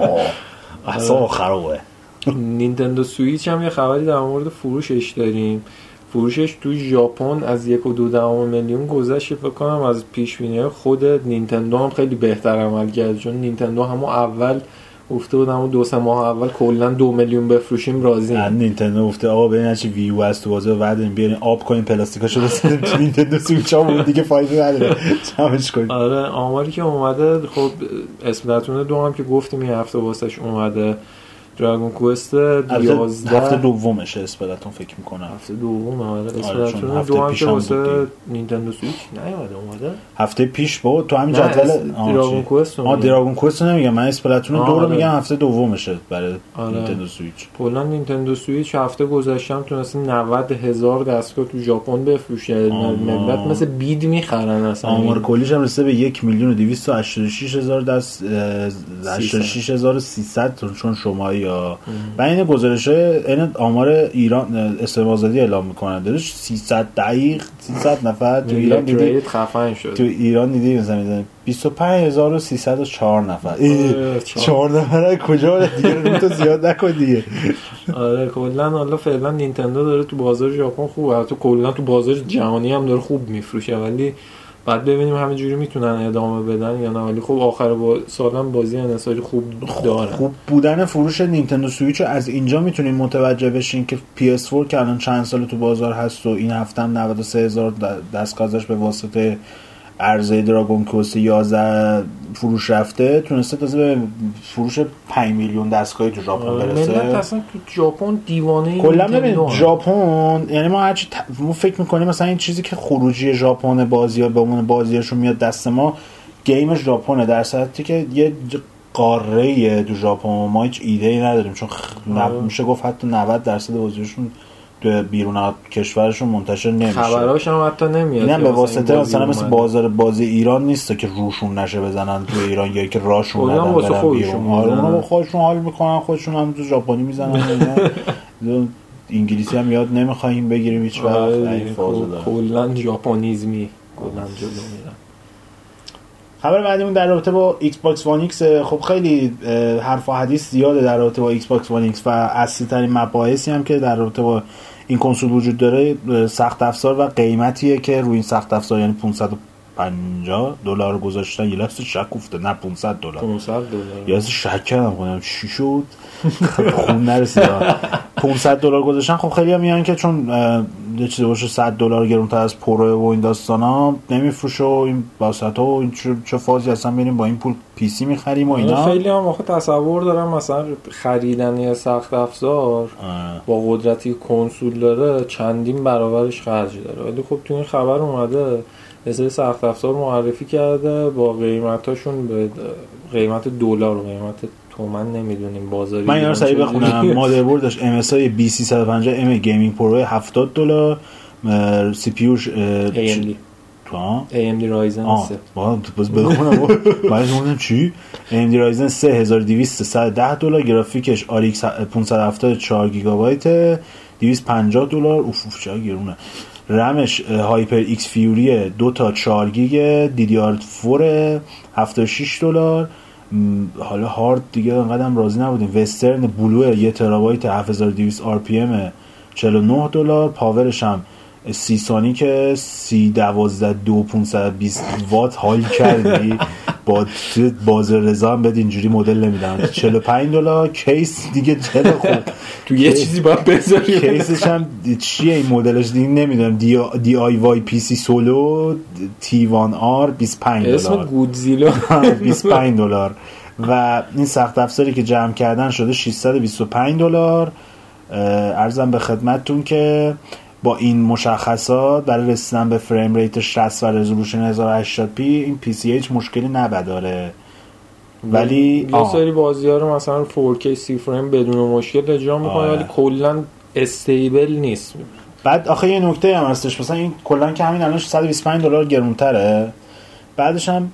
Speaker 2: اصلا خرابه.
Speaker 3: نینتندو سویچ هم یه خبری در مورد فروشش داریم. فروشش تو ژاپن از یک و دو دهم میلیون گذشت، فکر کنم از پیش بینی خود نینتندو هم خیلی بهتر عمل کرد، چون نینتندو همون اول گفته بود همون دو سه ماه اول کلا دو میلیون بفروشیم راضی ام.
Speaker 2: نینتندو گفته آقا ببین چه وی یو از تو بازار بعدین بیارین آب کنین پلاستیکاشو بزنین تو نینتندو سویچ ها بود دیگه فایده نداره جمعش کنین.
Speaker 3: آره آماری که اومده خب اسپلاتون دو هم که گفتیم این هفته واسش اومده، دراگون کوست یازده
Speaker 2: هفته دومشه اسپلاتون فکر میکنم
Speaker 3: هفته دومه. آره اسپلاتون دو هم که واسه نینتندو سویچ نیومده اومده
Speaker 2: هفته پیش بود تو همین جدول
Speaker 3: دراگون کوست.
Speaker 2: آ دراگون کوست نمیگم من اسپلاتون دو رو میگم هفته دومشه برای آره. نینتندو سویچ.
Speaker 3: کلا نینتندو سویچ هفته گذشته هم تونسته نود هزار دستگاه تو ژاپن بفروشه، ملت مثل بید میخرن اصلا.
Speaker 2: آمار کلیش هم رسیده به یک میلیون و دویست و هشتاد و شش هزار دست هشتاد و شش هزار و سیصد چون شمایی ها. و این گزارشه این آمار ایران استقلال آزادی اعلام میکنه درش سیصد دقیق سیصد نفر تو ایران دیدی
Speaker 3: خفن شد.
Speaker 2: تو ایران دیدی مثلا بیست و پنج هزار و سیصد و چهار نفر چهار نفر کجا دیگه تو زیاد نکن دیگه.
Speaker 3: آره کلا حالا فعلا نینتندو داره تو بازار ژاپن خوبه، حتی کلا تو بازار جهانی هم داره خوب میفروشه، ولی بعد ببینیم همینجوری میتونن ادامه بدن یا نه. ولی خب آخر با سالم بازی انحصاری خوب داره.
Speaker 2: خوب بودن فروش نینتندو سویچ از اینجا میتونین متوجه بشین که پی اس فور که الان چند سال تو بازار هست و این هفته هم نود و سه هزار دستگاه ازش به واسطه عرضه دراگون کوست یازده فروش رفته، تونسته تازه به فروش پنج میلیون دستگاهی تو ژاپن برسه.
Speaker 3: ملت اصلا تو ژاپن دیوانه
Speaker 2: کلا ببین ژاپن یعنی ما هرچی ت... ما فکر میکنیم مثلا این چیزی که خروجی ژاپن بازی‌ها به عنوان بازیاشون میاد دست ما گیم ژاپنه، در صورتی که یه قاره تو ژاپن ما هیچ ایده‌ای نداریم، چون خ... ن... میشه گفت حتی نود درصد بازیاشون تو بیرون از کشورشون منتشر نمیشه،
Speaker 3: خبراش هم حتی نمیاد.
Speaker 2: نه به واسطه مثلا مثل بازار بازی ایران نیست که روشون نشه بزنن تو ایران یا که راشون ندن برن بیرون. آره خودشون حال میکنن، خودشون هم تو ژاپنی میزنن انگلیسی هم یاد نمیخوایم بگیریم هیچ وقت. این فازه داره
Speaker 3: کلا ژاپنیزمی کلا جلو میرن.
Speaker 2: خبر بعدیمون در رابطه با ایکس باکس وان ایکس. خب خیلی حرف و حدیث زیاده در رابطه با ایکس باکس وان ایکس و اصلی ترین مباحثی هم که در رابطه با این کنسول وجود داره سخت افزار و قیمتیه که روی این سخت افزار یعنی پانصد و پنجاه دلار گذاشتن. یه لحظه شک افتاد، نه پانصد دلار
Speaker 3: پانصد دلار
Speaker 2: یه لحظه شک کردم خودم چی شد خون نرسید پانصد دلار گذاشتن. خب خیلی هم میگن که چون یه چیزی باشه صد دلار گرونتر از پرو و این داستانا نمیفروشه و این واسطا و این چه, چه فازی اصلا بریم با این پول پی سی میخریم و اینا.
Speaker 3: خیلی هم واقعا تصور دارم مثلا خریدن یه سخت افزار با قدرتی کنسول داره چندین برابرش خرج داره، ولی خب تو این خبر اومده یه سری سخت افزار معرفی کرده با قیمتاشون به قیمت دلار و قیمت تومن نمیدونیم بازاری.
Speaker 2: من اینا سریع بخونم. مادربرد داشت ام اس آی بی سیصد و پنجاه ام گیمینگ پرو هفتاد دلار، سی پی یوش
Speaker 3: ای ام دی ای ام دی رایزن سه
Speaker 2: با باز بخونم بعد اونم چی ای ام دی رایزن سه هزار و دویست و صد و ده دلار، گرافیکش آر ایکس پانصد و هفتاد و چهار گیگابایت دویست و پنجاه دلار. اوف اوف چقدر گرونه. رمش هایپر ایکس فیوری دو تا چهار گیگ، دی دی آر چهار هفتاد و شش دلار. حالا هارد دیگه انقدرم راضی نبودیم. وسترن بلو یک ترابایت هفت هزار و دویست آر پی ام چهل و نه دلار. پاورش هم سی سانیک سی دوازده دو پانصد و بیست وات. حال کردی با بازار رضا هم بد اینجوری مدل نمیدن. چهل و پنج دلار. کیس دیگه چرا خوب
Speaker 3: تو یه چیزی باید بذاری.
Speaker 2: کیسش هم چیه این مدلش دیگه نمیدونم. دی, دی آی وای پی سی سولو تی وان آر بیست و پنج دلار.
Speaker 3: اسم گودزیلا
Speaker 2: بیست و پنج دلار. و این سخت افزاری که جمع کردن شده ششصد و بیست و پنج دلار. عرضم به خدمتتون که با این مشخصات برای رسیدن به فریم ریت شصت و رزولوشن هزار و هشتاد پی این پی سی ایچ مشکلی نبداره، ولی
Speaker 3: یه سری بازی‌ها رو مثلا فور کی سی فریم بدون مشکل اجرا می‌کنه ولی کلاً استیبل نیست.
Speaker 2: بعد آخه یه نکته هم هستش، مثلا این کلاً که همین الان صد و بیست و پنج دلار گرونتره بعدش هم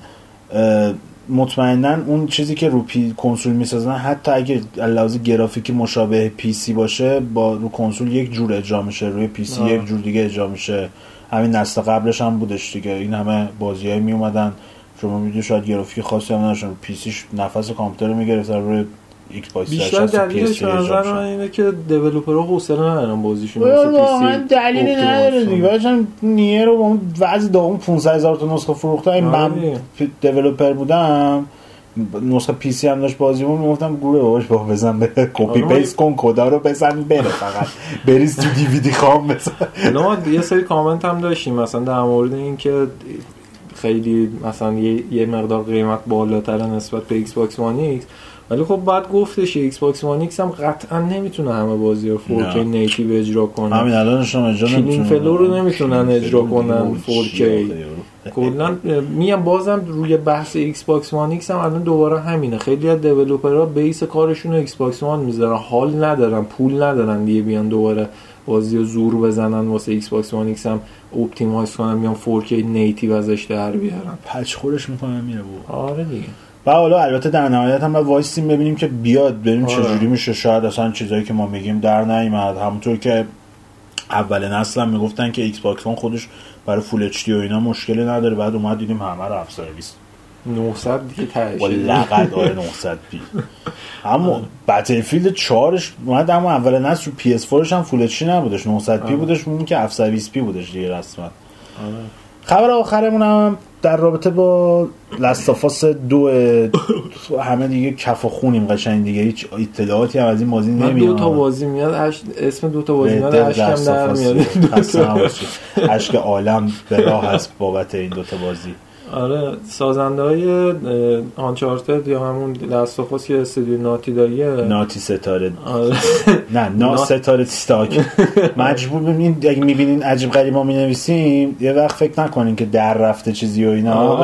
Speaker 2: مطمئناً اون چیزی که رو پی کنسول میسازن حتی اگه لحاظ گرافیکی مشابه پی سی باشه با رو کنسول یک جور اجرا میشه، روی پی سی آه. یک جور دیگه اجرا میشه. همین نسل قبلش هم بودش دیگه، این همه بازیای می اومدن شما میدونید شاید گرافیک خاصی هم نداشتن، پی سیش نفس کامپیوتر رو میگرفت، روی ایکس باکس
Speaker 3: بیشتر دلیلش به نظر من اینه که دیولپرها حوصله ندارن بازیشون واسه پی سی.
Speaker 2: من دلیلی نداره دیگه، واسه نیر رو با اون وضع داغون پانصد هزار تا نسخه فروخته. من دیولپر بودم نسخه پی سی هم داشت بازیمون، میگفتم گوره باباش با بزن به کپی پیست کن کدا رو بزن بره، فقط بریز تو دیویدی خام بزن.
Speaker 3: ما یه سری کامنت هم داشتیم مثلا در مورد این که خیلی مثلا یه, یه مقدار قیمت بالاتر نسبت به ایکس باکس وان ایکس، ولی خب بعد گفتش ایکس باکس وان ایکس هم قطعا نمیتونه همه بازی رو فور کی نیتیو اجرا کنه.
Speaker 2: همین الانش هم اجرا نمیتونه، کلین
Speaker 3: فلو رو نمیتونن اجرا کنن فور کی. کلا میام بازم روی بحث ایکس باکس وان ایکس هم الان دوباره همینه، خیلی از دیولپرها بیس کارشون رو ایکس باکس وان میذارن، حال ندارن پول ندارن دیگه بیان دوباره بازی رو زور بزنن واسه ایکس باکس وان ایکس هم اپتیمایز کنن میان فور کی نیتیو ازش در بیارن،
Speaker 2: پچ خورش میکنن میره بو.
Speaker 3: آره دیگه.
Speaker 2: و حالا البته در نهایت هم باید وایسیم ببینیم که بیاد ببینیم چه جوری میشه. شاید اصلا چیزایی که ما میگیم در نیامد، همونطور که اول نسل هم میگفتن که ایکس باکس وان خودش برای فول اچ دی و اینا مشکلی نداره، بعد اومد دیدیم همه رو اف سرویس
Speaker 3: نهصد دیگه تهش
Speaker 2: لقد آره نهصد پی. اما بتلفیلد چهارش اومد اما اول نسل رو پی اس فورش هم فول اچ دی نبودش، نهصد پی بودش، اون که هفتصد و بیست پی بودش دیگه رسما. خبر آخرمون هم در رابطه با لستافاس دو، همه دیگه کف و خونیم قشنگ دیگه، هیچ اطلاعاتی هم از این بازی نمیاد.
Speaker 3: دو تا بازی میاد اش... اسم دو تا بازی میاد اشکم در میاد،
Speaker 2: اشک عالم به راه هست بابت این دو تا بازی.
Speaker 3: آره سازنده های آنچارتد یا همون لاستافاس که استودیو ناتی داگه،
Speaker 2: ناتی ستاره آره. نه نا ستاره تیستاک مجبور ببینین اگه میبینین عجیب غریبا مینویسیم یه وقت فکر نکنین که در رفته چیزی و اینا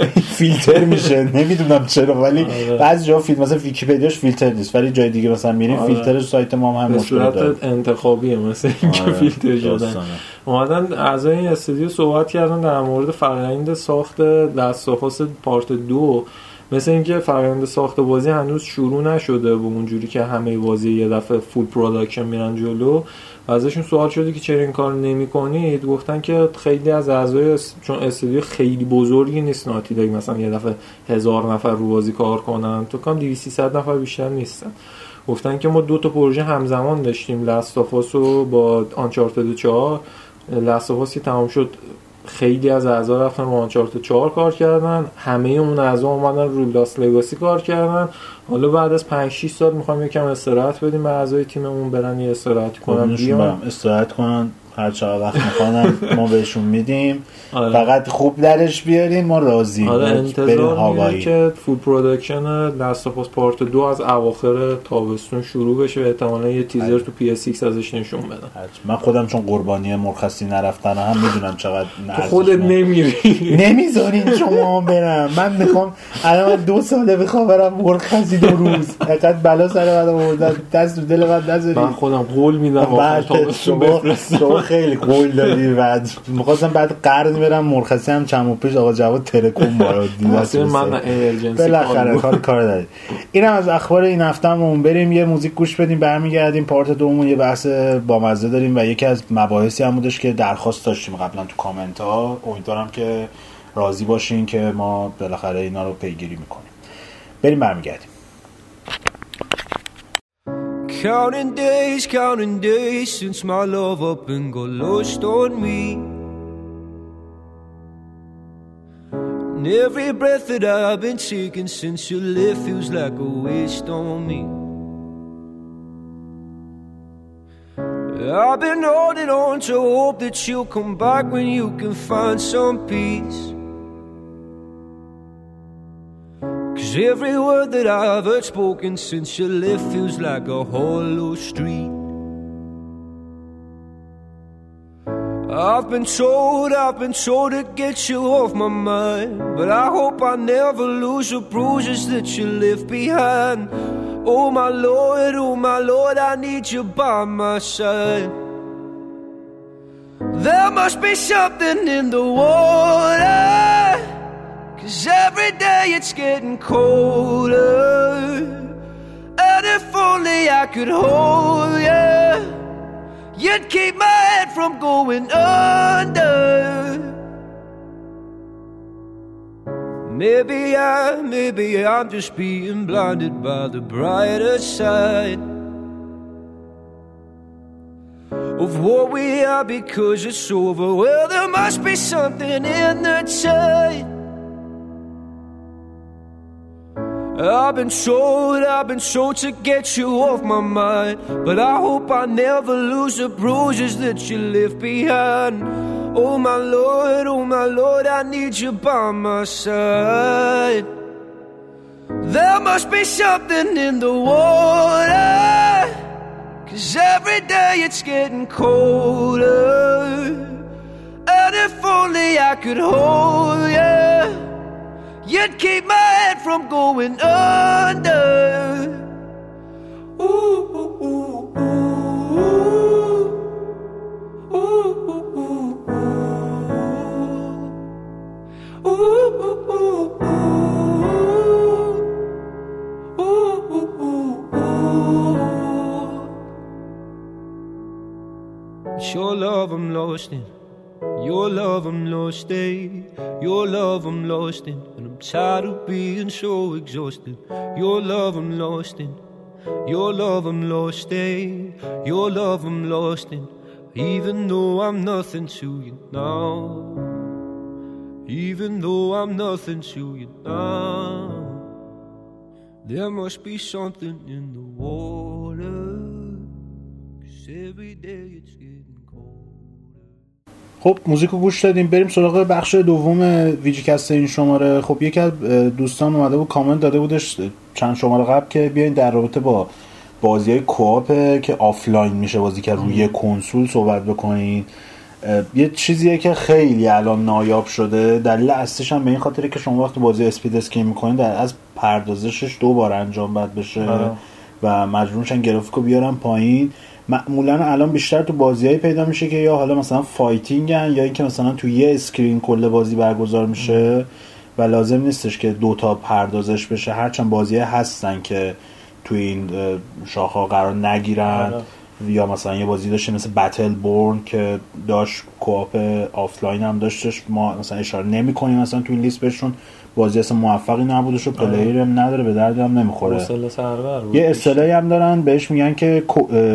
Speaker 2: فیلتر میشه، نمیدونم چرا ولی بعضی جا فیلتر مثلا ویکی‌پدیاش فیلتر نیست ولی جای دیگه مثلا میرین آره. فیلترش سایت ما هم مشکل داره، به صورت
Speaker 3: انتخابیه مثلا اینکه آره. فیلتر شدن. اومدن اعضای این استودیو صحبت کردن در مورد فرآیند ساخت لاستافاس پارت دو، مثل اینکه فرآیند ساخت بازی هنوز شروع نشده و اونجوری که همه بازی یه دفعه فول پروداکشن میرن جلو. ازشون سوال شده که چرا این کار نمی‌کنید، گفتن که خیلی از اعضای اس... چون استودیو خیلی بزرگی نیست ناتی داگ مثلا یه دفعه هزار نفر رو بازی کار کنن، تو کام دویست سیصد نفر بیشتر نیستن. گفتن که ما دو تا پروژه همزمان داشتیم، لاستافاس رو با آنچارتد چهار. لاستافاس که تمام شد خیلی از اعضا رفتن رو آنچارتد چهار کار کردن، همه اون اعضا اومدن رو لاست لگاسی کار کردن. حالا بعد از پنج شش سال میخوایم یکم استراحت بدیم به اعضای تیممون، برن یه استراحت کنن بیان
Speaker 2: استراحت کنن، هر چقدر وقت میخوانن ما بهشون میدیم. آره. فقط خوب درش بیارین ما راضییم.
Speaker 3: آره انتظار میره که فول پروداکشن لاستافاس پارت دو از اواخر تابستون شروع بشه و احتمالاً یه تیزر تو پی اس سیکس ازش نشون بدن.
Speaker 2: من خودم چون قربانی مرخصی نرفتن هم میدونم چقدر
Speaker 3: خودت نمیری
Speaker 2: نمیذارین شما برم. من میخوام الان دو ساله بخوام برم مرخصی دو روز، حقیقت بلا سر من آوردن، دست تو دل من نذاری.
Speaker 3: من خودم قول میدم آخر تابستون بفرستم.
Speaker 2: خیلی قول دادی. بعد می‌خواستم بعد قرض برم مرخصی هم چند ماه پیش آقا جواد ترکون بارا
Speaker 3: دیدم من ایمرجنسی
Speaker 2: بالاخره کار کار دادی. اینم از اخبار این هفتهمون. بریم یه موزیک گوش بدیم برمیگردیم. پارت دومون یه بحث بامزه داریم و یکی از مباحثی هم بودش که درخواست داشتیم قبلا تو کامنت ها. امیدوارم که راضی باشین که ما بالاخره اینا رو پیگیری میکنیم. بریم برمیگردیم.
Speaker 4: Counting days, counting days since my love up and got lost on me. And every breath that I've been taking since you left feels like a waste on me. I've been holding on to hope that you'll come back when you can find some peace. Cause every word that I've heard spoken since you left feels like a hollow street. I've been told, I've been told to get you off my mind, but I hope I never lose the bruises that you left behind. Oh my Lord, oh my Lord, I need you by my side. There must be something in the water 'cause every day it's getting colder. And if only I could hold you, you'd keep my head from going under. Maybe I, maybe I'm just being blinded by the brighter side of what we are because it's over. Well, there must be something in the tide. I've been told, I've been told to get you off my mind, but I hope I never lose the bruises that you left behind. Oh my Lord, oh my Lord, I need you by my side. There must be something in the water, 'cause every day it's getting colder. And if only I could hold you, you'd keep my head from going under. Ooh, ooh, ooh, ooh. Ooh, ooh, ooh, ooh. Ooh, ooh, ooh, ooh. Ooh, ooh, ooh, ooh. It's your love I'm lost in. Your love I'm lost in, your love I'm lost in, and I'm tired of being so exhausted. Your love I'm lost in, your love I'm lost in, your love I'm lost in. Even though I'm nothing to you now, even though I'm nothing to you now, there must be something in the water, 'cause every day it's getting cold.
Speaker 2: خب موزیکو گوش دادیم، بریم سراغ بخش دوم ویجیکست این شماره. خب یکی از دوستان اومده بود کامنت داده بودش چند شماره قبل که بیاین در رابطه با بازی‌های کوآپ که آفلاین میشه بازی که روی کنسول صحبت بکنین. یه چیزیه که خیلی الان نایاب شده، دلیل اصلیش هم به این خاطره که شما وقتی بازی اسپید اسکیم میکنین در از پردازشش دو بار انجام باید بشه آه. و مجبور میشن گرافیکو بیارن پایین. معمولا الان بیشتر تو بازیایی پیدا میشه که یا حالا مثلا فایتینگن یا اینکه مثلا تو یه اسکرین کل بازی برگزار میشه و لازم نیستش که دو تا پردازش بشه، هرچند بازی‌ها هستن که تو این شاخه‌ها قرار نگیرن. یا مثلا یه بازی داشته مثل بتل بورن که داشت کوآپ آفلاین هم داشتش، ما مثلا اشاره نمی‌کنیم مثلا تو این لیست بهشون، بازی اصلا موفقی نبودش و پلیر هم نداره، به درد هم نمیخوره. یه اصطلاحی هم دارن بهش میگن که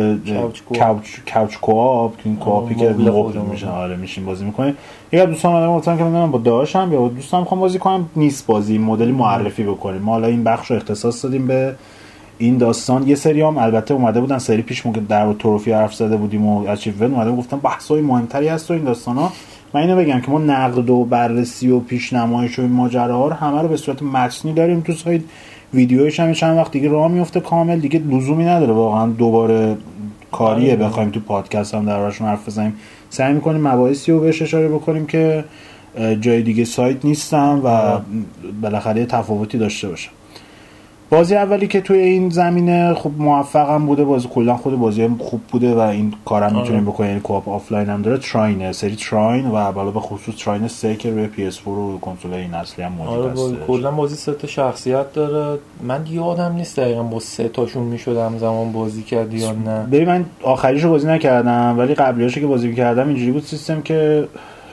Speaker 2: کاوچ کاوچ کوآپ، این کوآپی که مبل میشن آره میشین بازی میکنه. یه دوستان اومدن گفتن که من با داداشم یا دوستام میخوام بازی کنم، نیست بازی مدلی معرفی بکنیم. ما حالا این بخشو اختصاص دادیم به این داستان. یه سری هم البته اومده بودن سری پیش که در تروفی حرف زده بودیم و اچیومنت اومده گفتن بحثای مهمتری هست تو این داستانا. من اینو بگم که ما نقد و بررسی و پیشنمایش و این ماجراها رو همه رو به صورت متنی داریم تو سایت، ویدیوش هم چند وقت دیگه راه میفته کامل، دیگه لزومی نداره واقعا دوباره کاریه بخوایم تو پادکست هم دربارشون حرف بزنیم. سعی می‌کنیم مباحثی رو بهش اشاره بکنیم که جای دیگه سایت نیستن و بالاخره تفاوتی داشته باشه. بازی اولی که توی این زمینه خب موفقم بوده، بازی کلا خود بازی هم خوب بوده و این کارم میتونیم بکنیم، یعنی کوآپ آفلاین هم داره، تراین سری تراین و بالا به خصوص تراین سه که روی پی اس فور و کنسول این اصلی هم موجود هست.
Speaker 3: کلا بازی سه تا شخصیت داره، من یادم نیست دقیقاً با سه تاشون میشدم زمان بازی کرد یا نه.
Speaker 2: ببین من آخریشو بازی نکردم ولی قبلیاشو که بازی کردم اینجوری بود سیستم که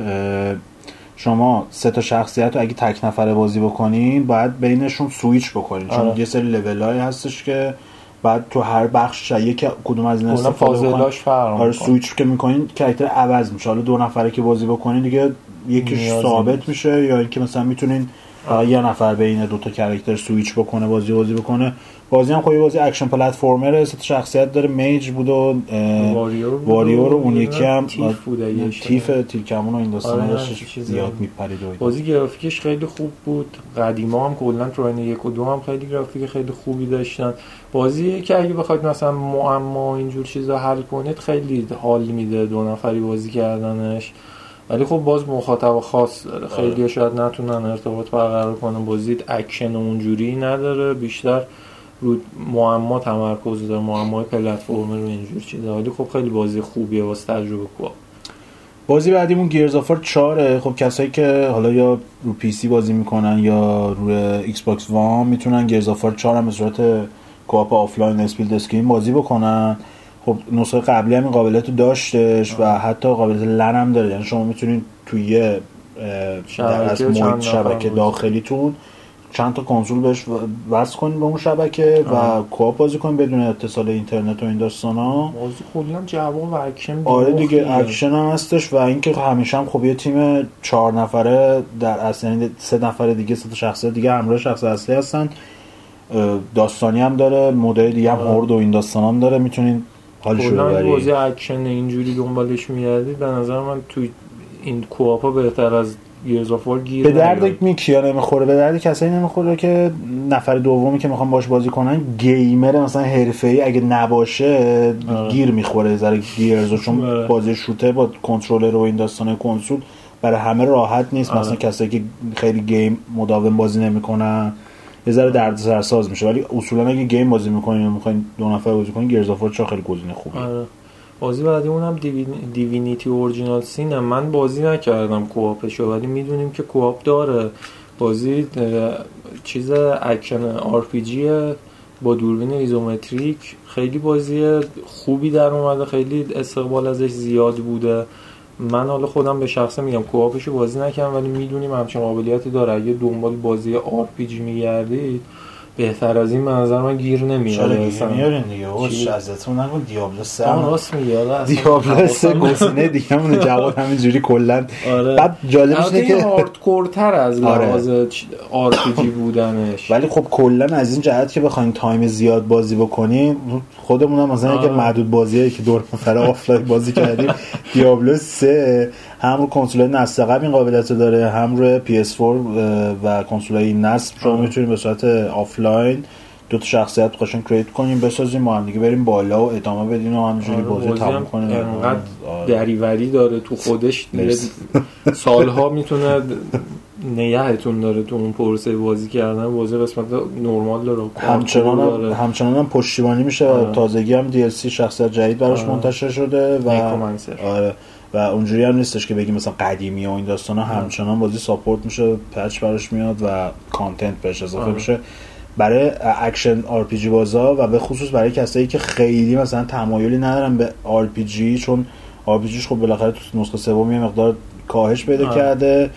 Speaker 2: شما سه تا شخصیت رو اگه تک نفره بازی بکنین باید بینشون سویچ بکنین، چون آره. یه سری لول‌های هستش که بعد تو هر بخش یک کدوم از این استفاده بکنین. آره سویچ که میکنین کاراکتر عوض میشه، حالا دو نفره که بازی بکنین دیگه یکیش ثابت نیست. میشه یا اینکه مثلا میتونین یه نفر بین دو تا کاراکتر سویچ بکنه بازی بازی بکنه. بازی هم خیلی بازی اکشن پلتفرمره، سه تا شخصیت داره، میج بود و واریور و اون یکی هم تیف بوده، تیف تیرکمون و این داستانا داشت زیاد میپرید.
Speaker 3: بازی گرافیکش خیلی خوب بود، قدیما هم کلا تراین یک و دو هم خیلی گرافیک خیلی خوبی داشتن. بازی که اگه بخواید مثلا معما اینجور چیزا حل کنید خیلی حال میده دو نفری بازی کردنش، ولی خب باز مخاطب خاص داره، خیلی شاید نتونن ارتباط برقرار کنن. بازی اکشن اونجوری نداره، بیشتر رو معما تمرکز داره، معمای پلتفرم رو اینجور چیزا، ولی خب خیلی بازی خوبیه واسه تجربه کوآپ.
Speaker 2: بازی بعدیمون گیرز آف وار چهار. خب کسایی که حالا یا رو پی سی بازی میکنن یا رو ایکس باکس وان میتونن گیرز آف وار چهار هم به صورت کوآپ آفلاین اسپیلد اسکرین بازی بکنن. خب نسخه قبلی هم این قابلیت رو داشتش و حتی قابلیت لن هم داره، یعنی شما میتونید توی در از محیط شبکه داخلیتون چند تا کنسول بهش وصل کنید به اون شبکه و کوآپ بازی کنید بدون اتصال اینترنت و این داستانا.
Speaker 3: بازی کلا جواب و اکشن.
Speaker 2: آره دیگه اکشن هم هستش و اینکه همیشه هم خب یه تیم چهار نفره در اصل، یعنی سه نفر دیگه سه تا شخصیت دیگه همراه شخص اصلی هستن. داستانی هم داره، مودای دیگه هم هورد و این داستانا هم داره، میتونین حالش رو ببرید.
Speaker 3: بازی اکشن اینجوری دنبالش می‌گردید به نظر من تو این کوآپا بهتر از گیرز آف وار گیر
Speaker 2: به درد میکیا نمیخوره. به درد کسایی نمیخوره که نفر دومی که میخوان باش بازی کنن گیمر مثلا حرفه‌ای اگه نباشه گیر میخوره ذره گیرز، چون بازی شوتر با کنترلر و این داستانه کنسول برای همه راحت نیست. آره. مثلا کسایی که خیلی گیم مداوم بازی نمیکنن یه ذره دردسرساز میشه، ولی اصولا اگه گیم بازی میکنین و میخواین دو نفر بازی کنین گیرز آف وار چه خیلی گزینه خوبیه.
Speaker 3: آره. بازی بعدیمون هم دیوین... دیوینیتی اورجینال سین. من بازی نکردم کوآپشو، ولی میدونیم که کوآپ داره. بازی چیز اکشن آر پی جی با دوربین ایزومتریک، خیلی بازی خوبی در اومده، خیلی استقبال ازش زیاد بوده. من حالا خودم به شخصه میگم کوآپشو بازی نکردم، ولی میدونیم همچین قابلیتی داره. اگه دنبال بازی آر پی جی میگردید بهتر از این منظر من گیر نمیاد.
Speaker 2: چرا گیر میارین دیگه؟ اوش ازتون نگو دیابلو سه.
Speaker 3: آه راست میگه.
Speaker 2: دیابلو سه گزینه دیگه همون جواب همینجوری کلا.
Speaker 3: آره.
Speaker 2: بعد جالبش اینه که
Speaker 3: هاردکورتر از لحاظ آر پی جی بودنش.
Speaker 2: ولی خب کلا از این جهت که بخواید تایم زیاد بازی بکنین، خودمون هم مثلا که محدود بازیایی که دور نفره آفلاین بازی کردیم دیابلو سه هم رو کنسول‌های نسل قبل این قابلیت رو داره، هم رو پی اس فور و کنسول‌های این نسل شما میتونید به صورت آفلاین دو تا شخصیت قشنگ کریت کنیم بسازیم ما هم دیگه بریم بالا و ادامه بدین و همینجوری بازی تموم کنیم.
Speaker 3: انقدر دریوری داره تو خودش سالها میتونه نگهتون داره تو اون پروسه بازی کردن. بازی قسمت نرمال داره،
Speaker 2: همچنان هم همچنان هم پشتیبانی میشه. آره. تازگی هم دی ال سی شخصیت جدید براش آره. منتشر شده و آره و اونجوری هم نیستش که بگیم مثلا قدیمی و این داستانا. همچنان بازی ساپورت میشه، پچ براش میاد و کانتنت بهش اضافه میشه برای اکشن آر پی جی بازا و به خصوص برای کسایی که خیلی مثلا تمایلی ندارن به آر پی جی، چون آر پی جیش خب بالاخره تو نسخه سوم یه مقدار کاهش پیدا کرده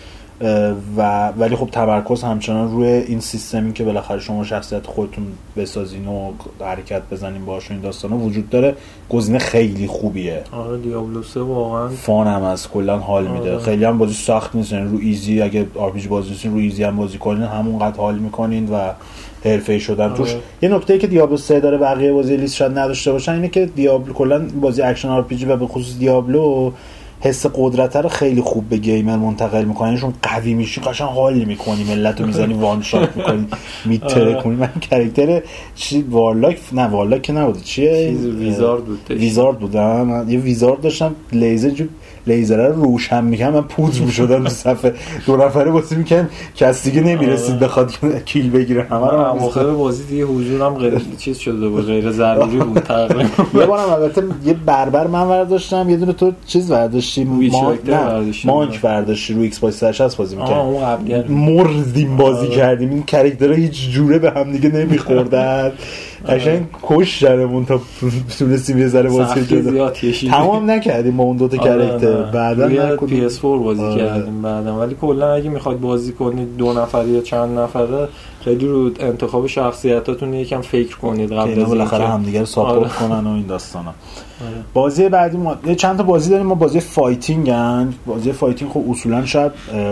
Speaker 2: و ولی خب تمرکز همچنان روی این سیستمی که بالاخره شما شخصیت خودتون بسازین و حرکت بزنین باهاش این داستانا وجود داره. گزینه خیلی خوبیه.
Speaker 3: آره دیابلو سه واقعا
Speaker 2: فان هم از کلا حال میده. آره. خیلی هم بازی سخت نیست، یعنی رو ایزی اگه آر پی جی بازی نیستین رو ایزی هم بازی کنین همونقدر حال میکنین و حرفه‌ای شدن. آره. توش یه نکته‌ای که دیابلو سه داره بقیه بازی لیست شاید نداشته باشن اینه که دیابلو کلا بازی اکشن آر پی جی و به خصوص دیابلو حس قدرت رو خیلی خوب به گیمر منتقل می‌کنه. چون قوی میشی قشنگ حال می‌کنی، ملتو میزنی وان شات می‌کنی میترکونی. من کاراکتر چی وارلاک نه وارلاک که نبود چیه
Speaker 3: ویزارد بود.
Speaker 2: ویزارد بودم. یه ویزارد داشتم لیزر جو لیزر رو روشن می‌کردم، من پودر می‌شدم تو صفحه دو نفره بازی می‌کردم کسی دیگه نمی‌رسید بخواد کیل بگیره. همه رو
Speaker 3: آخر بازی دیگه حضورم غیر چیز شده بود، غیر ضروری بود تقریبا.
Speaker 2: یه بارم البته یه بربر من برداشتم، یه دونه تو چیز برداشتیم ما مانک برداشتی رو ایکس باکس سیصد و شصت بازی می‌کردیم، مردیم بازی آه. کردیم. این کاراکترها هیچ جوره به هم دیگه نمی‌خوردن، قشنگ کشتنمون تا تونستیم یه ذره بازی کنیم. تمام نکردیم با اون دو تا کاراکتر، بعدا
Speaker 3: پی اس فور بازی آه. کردیم بعدا. ولی کلا اگه می‌خواید بازی کنید دو نفره یا چند نفره خیلی رو انتخاب شخصیتاتون یکم فکر کنید قبل از اینکه
Speaker 2: بالاخره همدیگه رو ساپورت کنن و این داستانا. آره. بازی بعدی ما چند تا بازی داریم. ما بازی فایتینگن. بازی فایتینگ خب اصولا شاید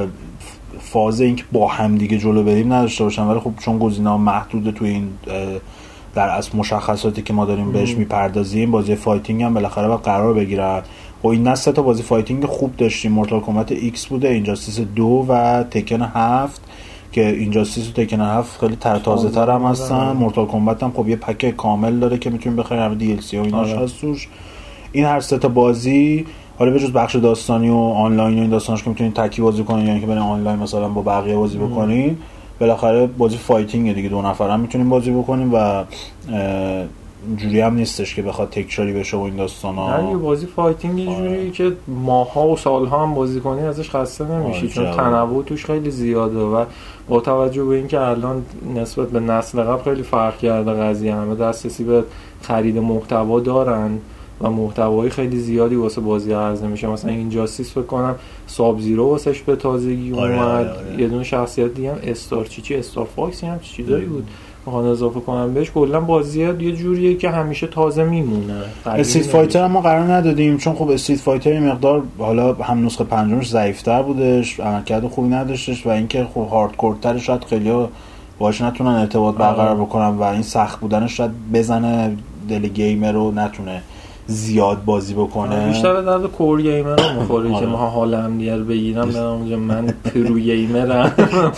Speaker 2: فاز اینکه با هم دیگه جلو بریم نداشته باشن، ولی خب چون گزینه‌ها محدوده تو این در اصل مشخصاتی که ما داریم بهش میپردازیم، بازی فایتینگ هم بالاخره با قرار بگیرن. و این سه تا بازی فایتینگ خوب داشتیم. مورتال کامبت ایکس بوده، اینجاستیس دو و تکن هفت که اینجاستیس و تکن هفت خیلی تازه تر هم هستن. مورتال کامبت هم خب یه پک کامل داره که میتونیم بخریم، همه دی ال سی و ایناش هست توش. این هر سه تا بازی حالا به جز بخش داستانی و آنلاین و این داستاناش که میتونید تکی بازی کنین، یعنی که برین آنلاین مثلا با بقیه بازی بکنین، بالاخره بازی فایتینگ دیگه دو نفر هم میتونیم بازی بکنیم و جوری هم نیستش که بخواد تکراری بشه و این داستانا.
Speaker 3: نه یه بازی فایتینگ یه جوری که ماها و سالها هم بازی کنی ازش خسته نمیشی، چون تنوع توش خیلی زیاده و با توجه به اینکه الان نسبت به نسل قبل خیلی فرق کرده قضیه، همه دسترسی به خرید محتوا دارن و محتوای خیلی زیادی واسه بازی عرضه میشه. مثلا این جاستیس فکر کنم ساب زیرو واسش به تازگی اومد. آره آره آره. یه دونه شخصیت دیگه هم استار چی چی استار فاکس هم چی چیزایی بود میخوان اضافه کنم بهش. کلا بازی یه جوریه که همیشه تازه میمونه.
Speaker 2: استریت فایتر هم ما قرار ندادیم چون خب استریت فایتر یه مقدار حالا هم نسخه پنجمش ضعیف‌تر بودش، عملکرد خوبی نداشتش و اینکه خب هاردکورتر شاید خیلی باهاش نتونن ارتباط برقرار بکنن و این سخت بودنش شاید بزنه دل گیمر رو نتونه زیاد بازی بکنه.
Speaker 3: بیشتر درد کور گیمر رو میخوره که ما حال هم دیگر بگیرم برم اونجا من پرو گیمرم.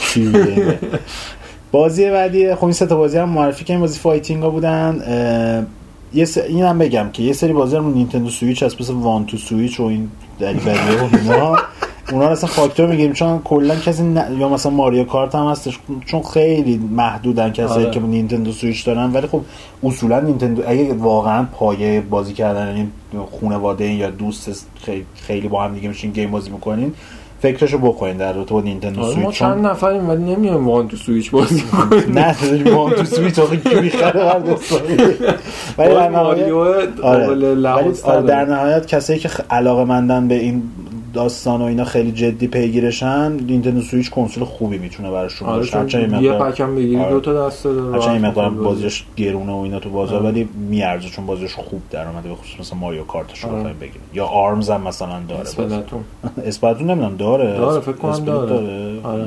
Speaker 2: بازی بعدی خب این سه تا بازی هم معرفی کردیم، بازی فایتینگ ها بودن. یه س... اینم بگم که یه سری بازی رو نینتندو سویچ هست مثل وان تو سویچ و این دریوری و اینا اونا رو اصلا فاکتور میگیریم چون کلا کسی ن... یا مثلا ماریو کارت هم هستش چون خیلی محدودن کسایی آره. که نینتندو سویچ دارن، ولی خب اصولا نینتندو اگه واقعا پایه بازی کردن یعنی خانواده یا دوست خیلی خیلی با هم دیگه میشین گیم بازی میکنین فکرشو بکنین در رابطه با نینتندو سویچ.
Speaker 3: ما چند نفریم ولی نمیایم وان تو سویچ بازی کنیم.
Speaker 2: نه وان تو سویچ آخه کی میخره هردستانی. ولی در نهایت آره در نهایت کسایی که علاقه‌مندن به این داستان و اینا خیلی جدی پیگیرشن نینتندو سویچ کنسول خوبی میتونه براشون باشه.
Speaker 3: هرچند یه پکم بگیری دو تا دسته داره،
Speaker 2: هرچند این مقدار بازیش گرونه و اینا تو بازار ولی میارزه چون بازیش خوب در اومده، به خصوص مثلا ماریو کارتش رو بخوایم بگیریم یا آرمز هم مثلا داره.
Speaker 3: اسپلاتون
Speaker 2: اسپلاتون نمیدونم داره
Speaker 3: داره فکر کنم داره,
Speaker 2: داره. آره.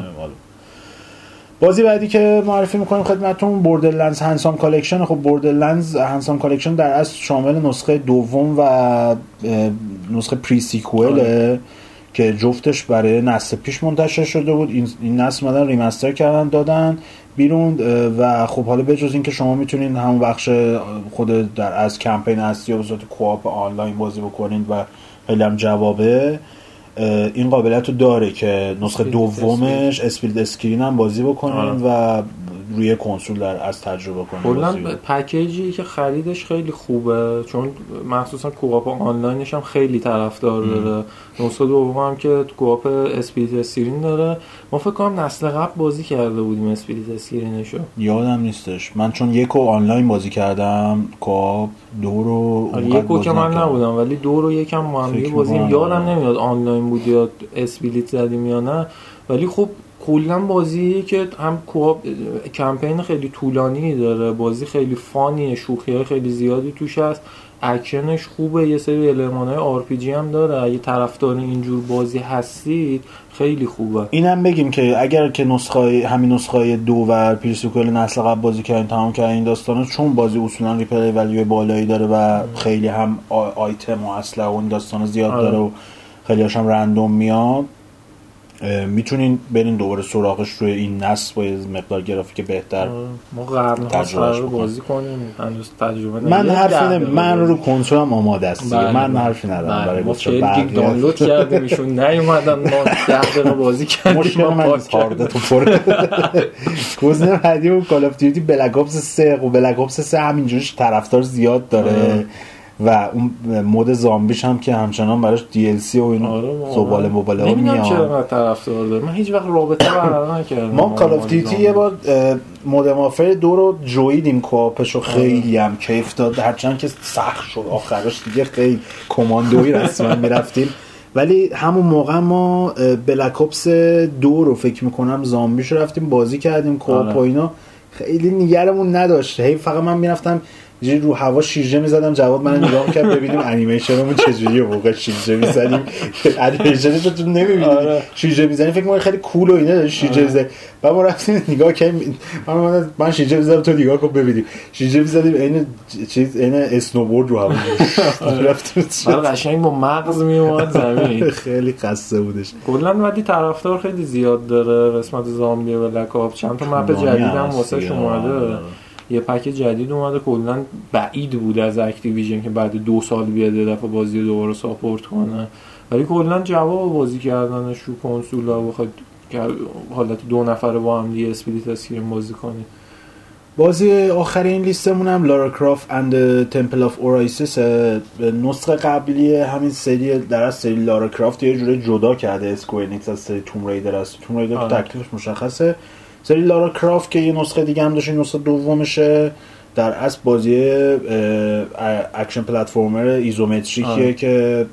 Speaker 2: بازی بعدی که معرفی میکنیم خدمتتون بوردرلندز هنسام کالکشن. خب بوردرلندز هنسام کالکشن در اصل شامل نسخه دوم و نسخه پری سیکوئله که جفتش برای نسل پیش منتشر شده بود. این, این نسل مدن ریمستر کردن دادن بیرون و خب حالا بجز این که شما میتونین همون بخش خود در از کمپین هستی و به صورت کوآپ آنلاین بازی بکنین و خیلی هم جوابه این قابلیت رو داره که نسخه دومش اسپلیت اسکرین هم بازی بکنین و روی کنسول در از تجربه کنین.
Speaker 3: کلا پکیجی که خریدش خیلی خوبه چون مخصوصا کوآپ آنلاینش هم خیلی طرفدار داره. نسخه دوم هم که کوآپ اسپلیت اسکرین داره. ما فکر کنم نسل قبل بازی کرده بودیم اسپلیت اسکرینشو،
Speaker 2: یادم نیستش. من چون یکو آنلاین بازی کردم کوآپ، دو رو
Speaker 3: یکو که من نبودم ولی دو رو یکم با هم دیگه بازی یادم نمیاد آنلاین بود یا اسپلیت زدیم یا نه. ولی خب کلا بازیه که هم کوآپ کمپین خیلی طولانی داره، بازی خیلی فانیه، شوخی‌های خیلی زیادی توش هست، اکشنش خوبه، یه سری المان‌های آر پی جی هم داره. اگه طرفدار اینجور بازی هستید خیلی خوبه.
Speaker 2: اینم بگیم که اگر که نسخه همین نسخه دو و پریسیکول نسل قبل بازی کردین تمام کردین این داستانا، چون بازی اصولا ریپلی ولیو بالایی داره و خیلی هم آیتم و اسلحه و این داستانا زیاد داره و خیلی هاشم رندوم میاد، میتونین برین دوباره سراغش روی این نسل با یه مقدار گرافیک بهتر.
Speaker 3: ما قرن‌ها رو بازی کنیم هنوز تجربه نمی‌کنیم.
Speaker 2: من حرفی نمی من رو کنسولم آماده است. من حرفی ندارم برای گفتن
Speaker 3: بعد دانلود کردیم ایشون نیومدن ما ده دقیقه بازی کردیم.
Speaker 2: مشکل من هاردتو پر گزینه بعدی و کال اف دیوتی بلک اپس سه و بلک اپس سه همینجوریش طرفدار زیاد داره و اون مود زامبیش هم که همچنان براش دی ال سی و این زباله مباله ها میاد.
Speaker 3: نمیدونم چرا طرفدار داره. من هیچ وقت رابطه برقرار نکردم.
Speaker 2: ما کال اف دیوتی یه بار مودرن وارفر دو رو جویدیم کوآپش رو خیلی هم کیف داد، هرچند که سخت شد آخرش دیگه خیلی کماندویی رسما میرفتیم. ولی همون موقع ما بلک اپس دو رو فکر میکنم زامبیش رو رفتیم بازی کردیم کوآپ و اینا خیلی نگرمون نداشت. هی فقط من میرفتم یه رو هوا شیرجه میزدم جواد من نگاه کرد ببینیم انیمیشنمون چجوریه. موقع شیرجه میزدیم انیمیشنش رو تو نمیبینی شیرجه میزنی فکر می‌کنی خیلی کول و اینه شیرجه میزنی. بعد ما رفتیم نگاه کردیم من من شیرجه میزدم تو نگاه کن ببینیم شیرجه میزدیم این چیز این اسنوبورد رو هوا رفتیم
Speaker 3: بعد قشنگ با مغز میومد زمین.
Speaker 2: خیلی خسته بودش.
Speaker 3: کلا ولی طرفدار خیلی زیاد داره قسمت زامبی و بلک اپ. چند تا مپ جدید هم واسه اومده، یه پک جدید اومده. کلا بعید بود از اکتیویژن که بعد دو سال بیاد یه دفعه بازی رو دوباره ساپورت کنه، ولی کلا جواب بازی کردنش رو کنسول ها بخواد حالت دو نفره با هم دیگه اسپلیت اسکرین بازی کنید
Speaker 2: بازی آخرین لیستمون هم لارا کرافت اند تمپل آف اورایسیس. نسخه قبلی همین سری در از سری لارا کرافت یه جوری جدا کرده اسکوئر انیکس از سری توم ریدر است. توم ریدر تو تکلیفش مشخصه. سری لارا کرافت که یه نسخه دیگه هم داشت، نسخه دومشه، در اصل بازی اکشن پلتفرمر ایزومتریکیه که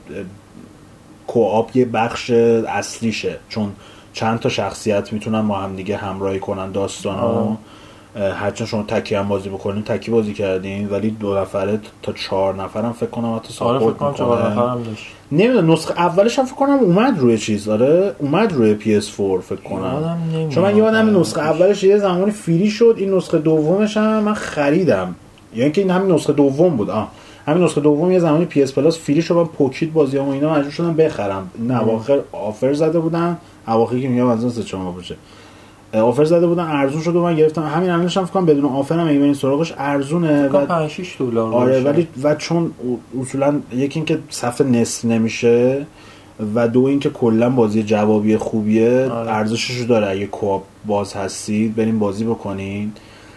Speaker 2: کوآپ یه بخش اصلیشه، چون چند تا شخصیت میتونن با هم دیگه همراهی کنن داستانو. هرچند شما تکی هم بازی بکنین، تکی بازی کردین، ولی دو نفره تا چهار نفرم فکر کنم حتی ساپورت میکنه.
Speaker 3: چهار نفرم داشت.
Speaker 2: نمیدونم نسخه اولش هم فکر کنم اومد روی چیز، آره اومد روی پی اس فور فکر کنم. چون من یادم نسخه اولش یه زمانی فری شد، این نسخه دومش هم من خریدم، یعنی که این همین نسخه دوم بود. آه همین نسخه دوم یه زمانی پی اس پلاس فری شد، من پوکیت بازیامو اینا مجبور شدم بخرم. این اواخر آفر زده بودن، اواخری که میگم از سه چهار ماه باشه آفر زده بودن، ارزون شد و من گرفتم. همین الانش هم فکر کنم بدون آفر هم اگه برین سراغش ارزونه و
Speaker 3: پنج شش دلار.
Speaker 2: آره ولی و چون اصولا یکی اینکه صفحه نصف نمیشه و دو اینکه کلا بازی جوابی خوبیه،
Speaker 3: آره.
Speaker 2: ارزشش رو داره. اگه کوآپ باز هستید بریم بازی بکنین.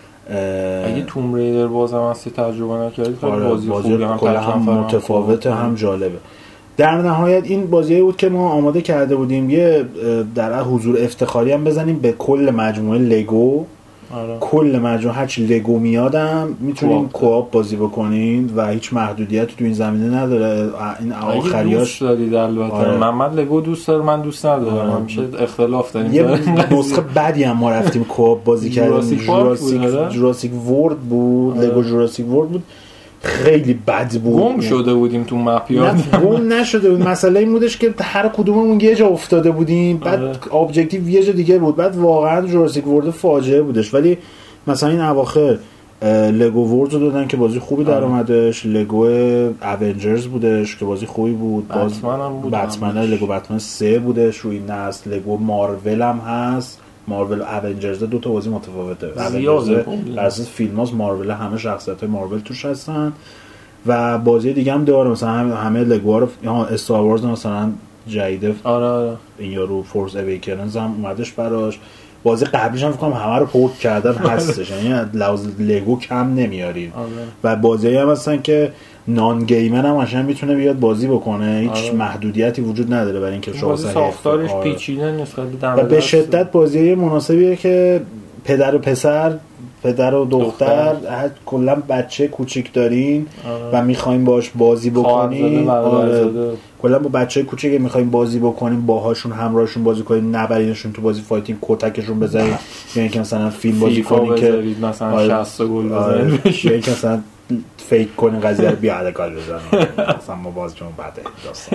Speaker 3: اگه توم ریدر بازم هستی تجربه نکردید خیلی
Speaker 2: آره
Speaker 3: بازی
Speaker 2: بازی
Speaker 3: خوبی هم
Speaker 2: کلا هم متفاوته هم جالبه. در نهایت این بازی بود که ما آماده کرده بودیم یه در حضور افتخاری هم بزنیم به کل مجموعه لگو.
Speaker 3: آره.
Speaker 2: کل مجموعه هرچی لگو میادم میتونین کوآپ بازی بکنین و هیچ محدودیتی تو این زمینه نداره. این آخریاش
Speaker 3: دوست دارید البته. آره. من من لگو دوست دارم، من دوست ندارم. آره. همیشه اختلاف داریم.
Speaker 2: یه نسخه بعدی هم ما رفتیم کوآپ بازی کردیم، جوراسیک جوراسیک ورلد بود. آره. لگو جوراسیک ورلد بود، خیلی بد بود.
Speaker 3: گم شده بودیم تو مپ.
Speaker 2: نه گم نشده بود، مسئله این بودش که هر کدوممون یه جا افتاده بودیم، بعد آره. ابجکتیو یه جا دیگه بود. بعد واقعا جوراسیک ورلد فاجعه بودش. ولی مثلا این اواخر لگو ورلد رو دادن که بازی خوبی در اومدش. لگو اونجرز بودش که بازی خوبی بود. باز
Speaker 3: بتمن هم بود.
Speaker 2: بتمن لگو بتمن سه بودش روی نسل. لگو مارول هم هست. مارول اونجرز دو تا بازی متفاوته.
Speaker 3: زیاده
Speaker 2: بر اساس فیلماز مارول همه شخصیت‌های مارول توش هستن و بازی دیگه هم داره. مثلا همه همه لگوها رو ها استار وارز مثلا جدید.
Speaker 3: آره آره.
Speaker 2: این یارو فورس اویکنز هم اومدش براش. بازی قبلیش هم فکر کنم همه رو پورت کردن هستش، یعنی لحاظ لگو کم نمیارید.
Speaker 3: آره.
Speaker 2: و بازی هم هستن که نان گیمر هم عشان میتونه بیاد بازی بکنه، هیچ آره. محدودیتی وجود نداره برای اینکه شما
Speaker 3: ساختارش آره. پیچیده نسبت
Speaker 2: و به شدت بازی مناسبیه که پدر و پسر، پدر و دختر, دختر. کلا بچه کوچیک دارین آره. و میخواین باش بازی بکنین آره. کلا با بچه کوچیک میخواین بازی بکنین، باهاشون همراهشون بازی کنین، نبرینشون تو بازی فایتینگ، کتکشون بزنید، یا اینکه مثلا فیلم بازی کنین که
Speaker 3: مثلا آره. شصت گل بزنید،
Speaker 2: یا اینکه مثلا فیک کنین قضیه رو بیاده کار بزنین مثلا ما بازیمون بده داستان.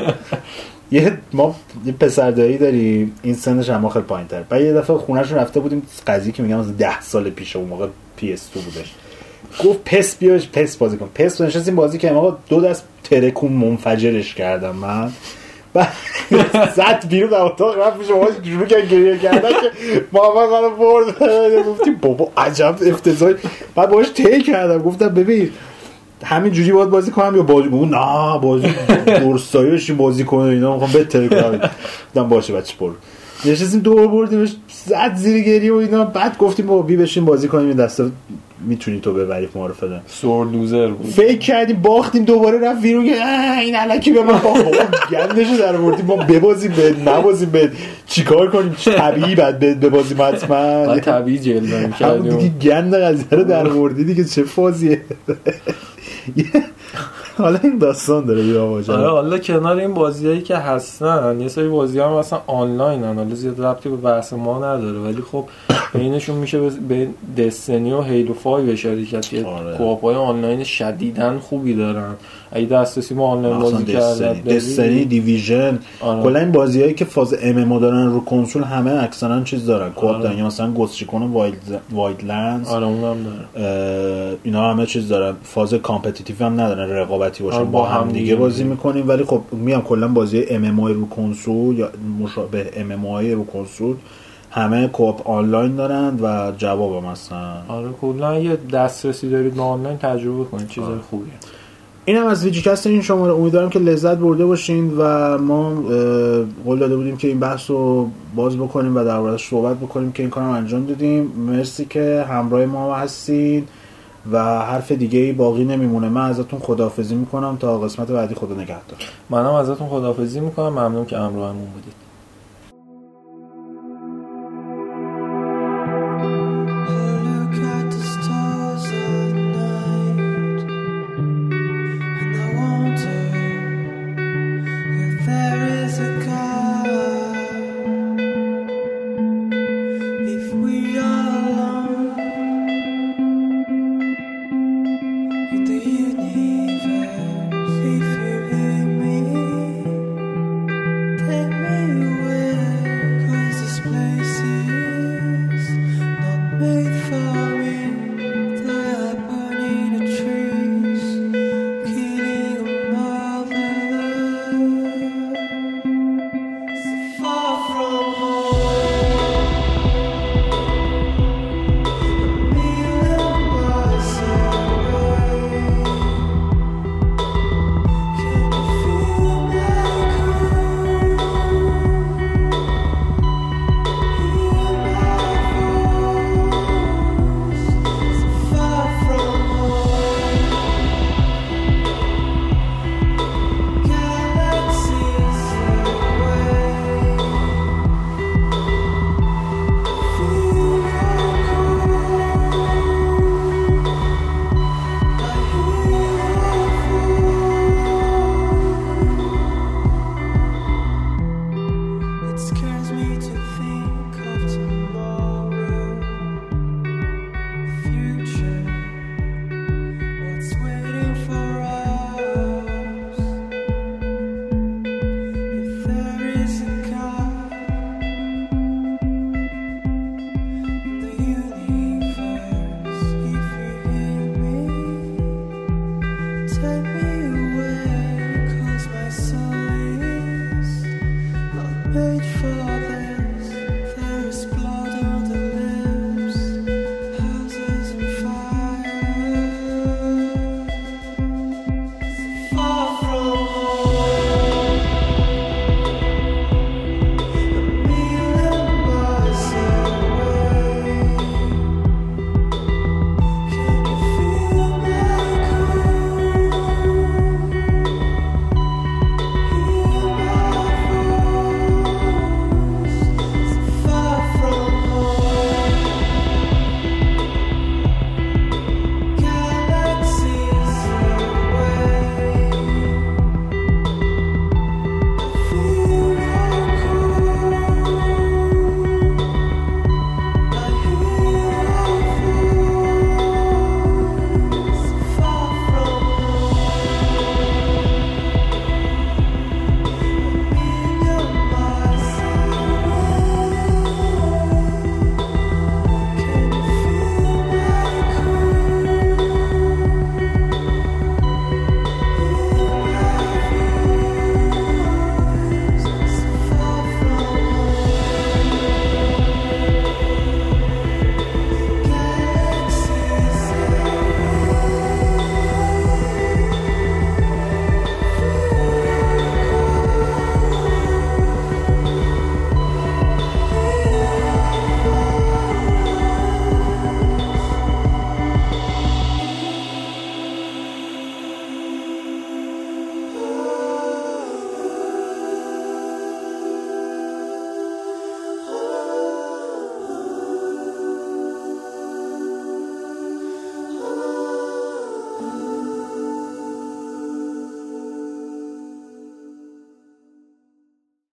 Speaker 2: یه ما یه پسر دایی داریم، این سنش هم خیلی پایین‌تر. بعد یه دفعه خونه‌شون رفته بودیم، قضیه که میگم از ده سال پیش، اون موقع پی اس تو بودش. گفت پس بیاش پس بازی کن. پس نشستیم بازی کردیم، آقا دو دست ترکون منفجرش کردم من. بعد زد بیرون از اتاق رفت پیش ما شروع کرد گریه کردن که محمد منو برد. گفتیم بابا عجب افتضاحی. بعد باهاش طی کردم، گفتم ببین همین جوری باید بازی کنم یا بازی کنم؟ نه بازی درستایی بشیم بازی کنم اینا، میخوام بهتر کنم. گفتم باشه بچه برو. نشستیم دور بردیمش، زد زیر گریه و اینا. بعد گفتیم بابا بی بشیم بازی کنیم، این دسته میتونی تو ببری معرفه ده.
Speaker 3: سور لوزر بود.
Speaker 2: فکر کردیم باختیم، دوباره رفت بیرون که این الکی به من بابا گندشو در آوردیم، ما ببازیم بعد نبازیم بعد چیکار کنیم؟ طبیعی بعد ببازیم حتما.
Speaker 3: بعد طبیعی جلوه
Speaker 2: می‌کردیم. همون دیگه گند قضیه رو در آوردی دیگه، چه فازیه. حالا این داستان داره یا واجه.
Speaker 3: آره حالا کنار این بازیایی که هستن یه سری بازی‌ها هم مثلا آنلاینن، حالا زیاد ربطی به بحث ما نداره ولی خب بینشون میشه به دستنی و هیلو پنج اشاره کرد که کوآپ‌های آنلاین شدیداً خوبی دارن. اگه دسترسی ما آنلاین بازی کردن،
Speaker 2: دستنی، دیویژن، کلا این بازیایی که فاز ام ام او دارن رو کنسول همه اکثرا چیز دارن، کوآپ دارن. یا مثلا گوست ریکون و وایلد وایلدلندز،
Speaker 3: آره اونم داره.
Speaker 2: اینا همه چیز دارن. فاز کامپتیتیو هم ندارن، رقابتی باشن، با, با هم دیگه بازی میکنیم. ولی خب میام کلا بازی ام ام او رو کنسول یا مشابه ام ام او رو کنسول همه کوآپ آنلاین دارن و جواب هم هستن.
Speaker 3: آره کلا یه دسترسی دارید به آنلاین تجربه کنید، چیزای خوبیه.
Speaker 2: اینم از ویجیکست این شماره. امیدوارم که لذت برده باشین و ما قول داده بودیم که این بحث رو باز بکنیم و در موردش صحبت بکنیم که این کارم انجام دادیم. مرسی که همراه ما هستین و حرف دیگه ای باقی نمیمونه. من ازتون خداحافظی میکنم تا قسمت بعدی. خدا نگهدار.
Speaker 3: منم ازتون خداحافظی میکنم. ممنون که همراهمون بودید.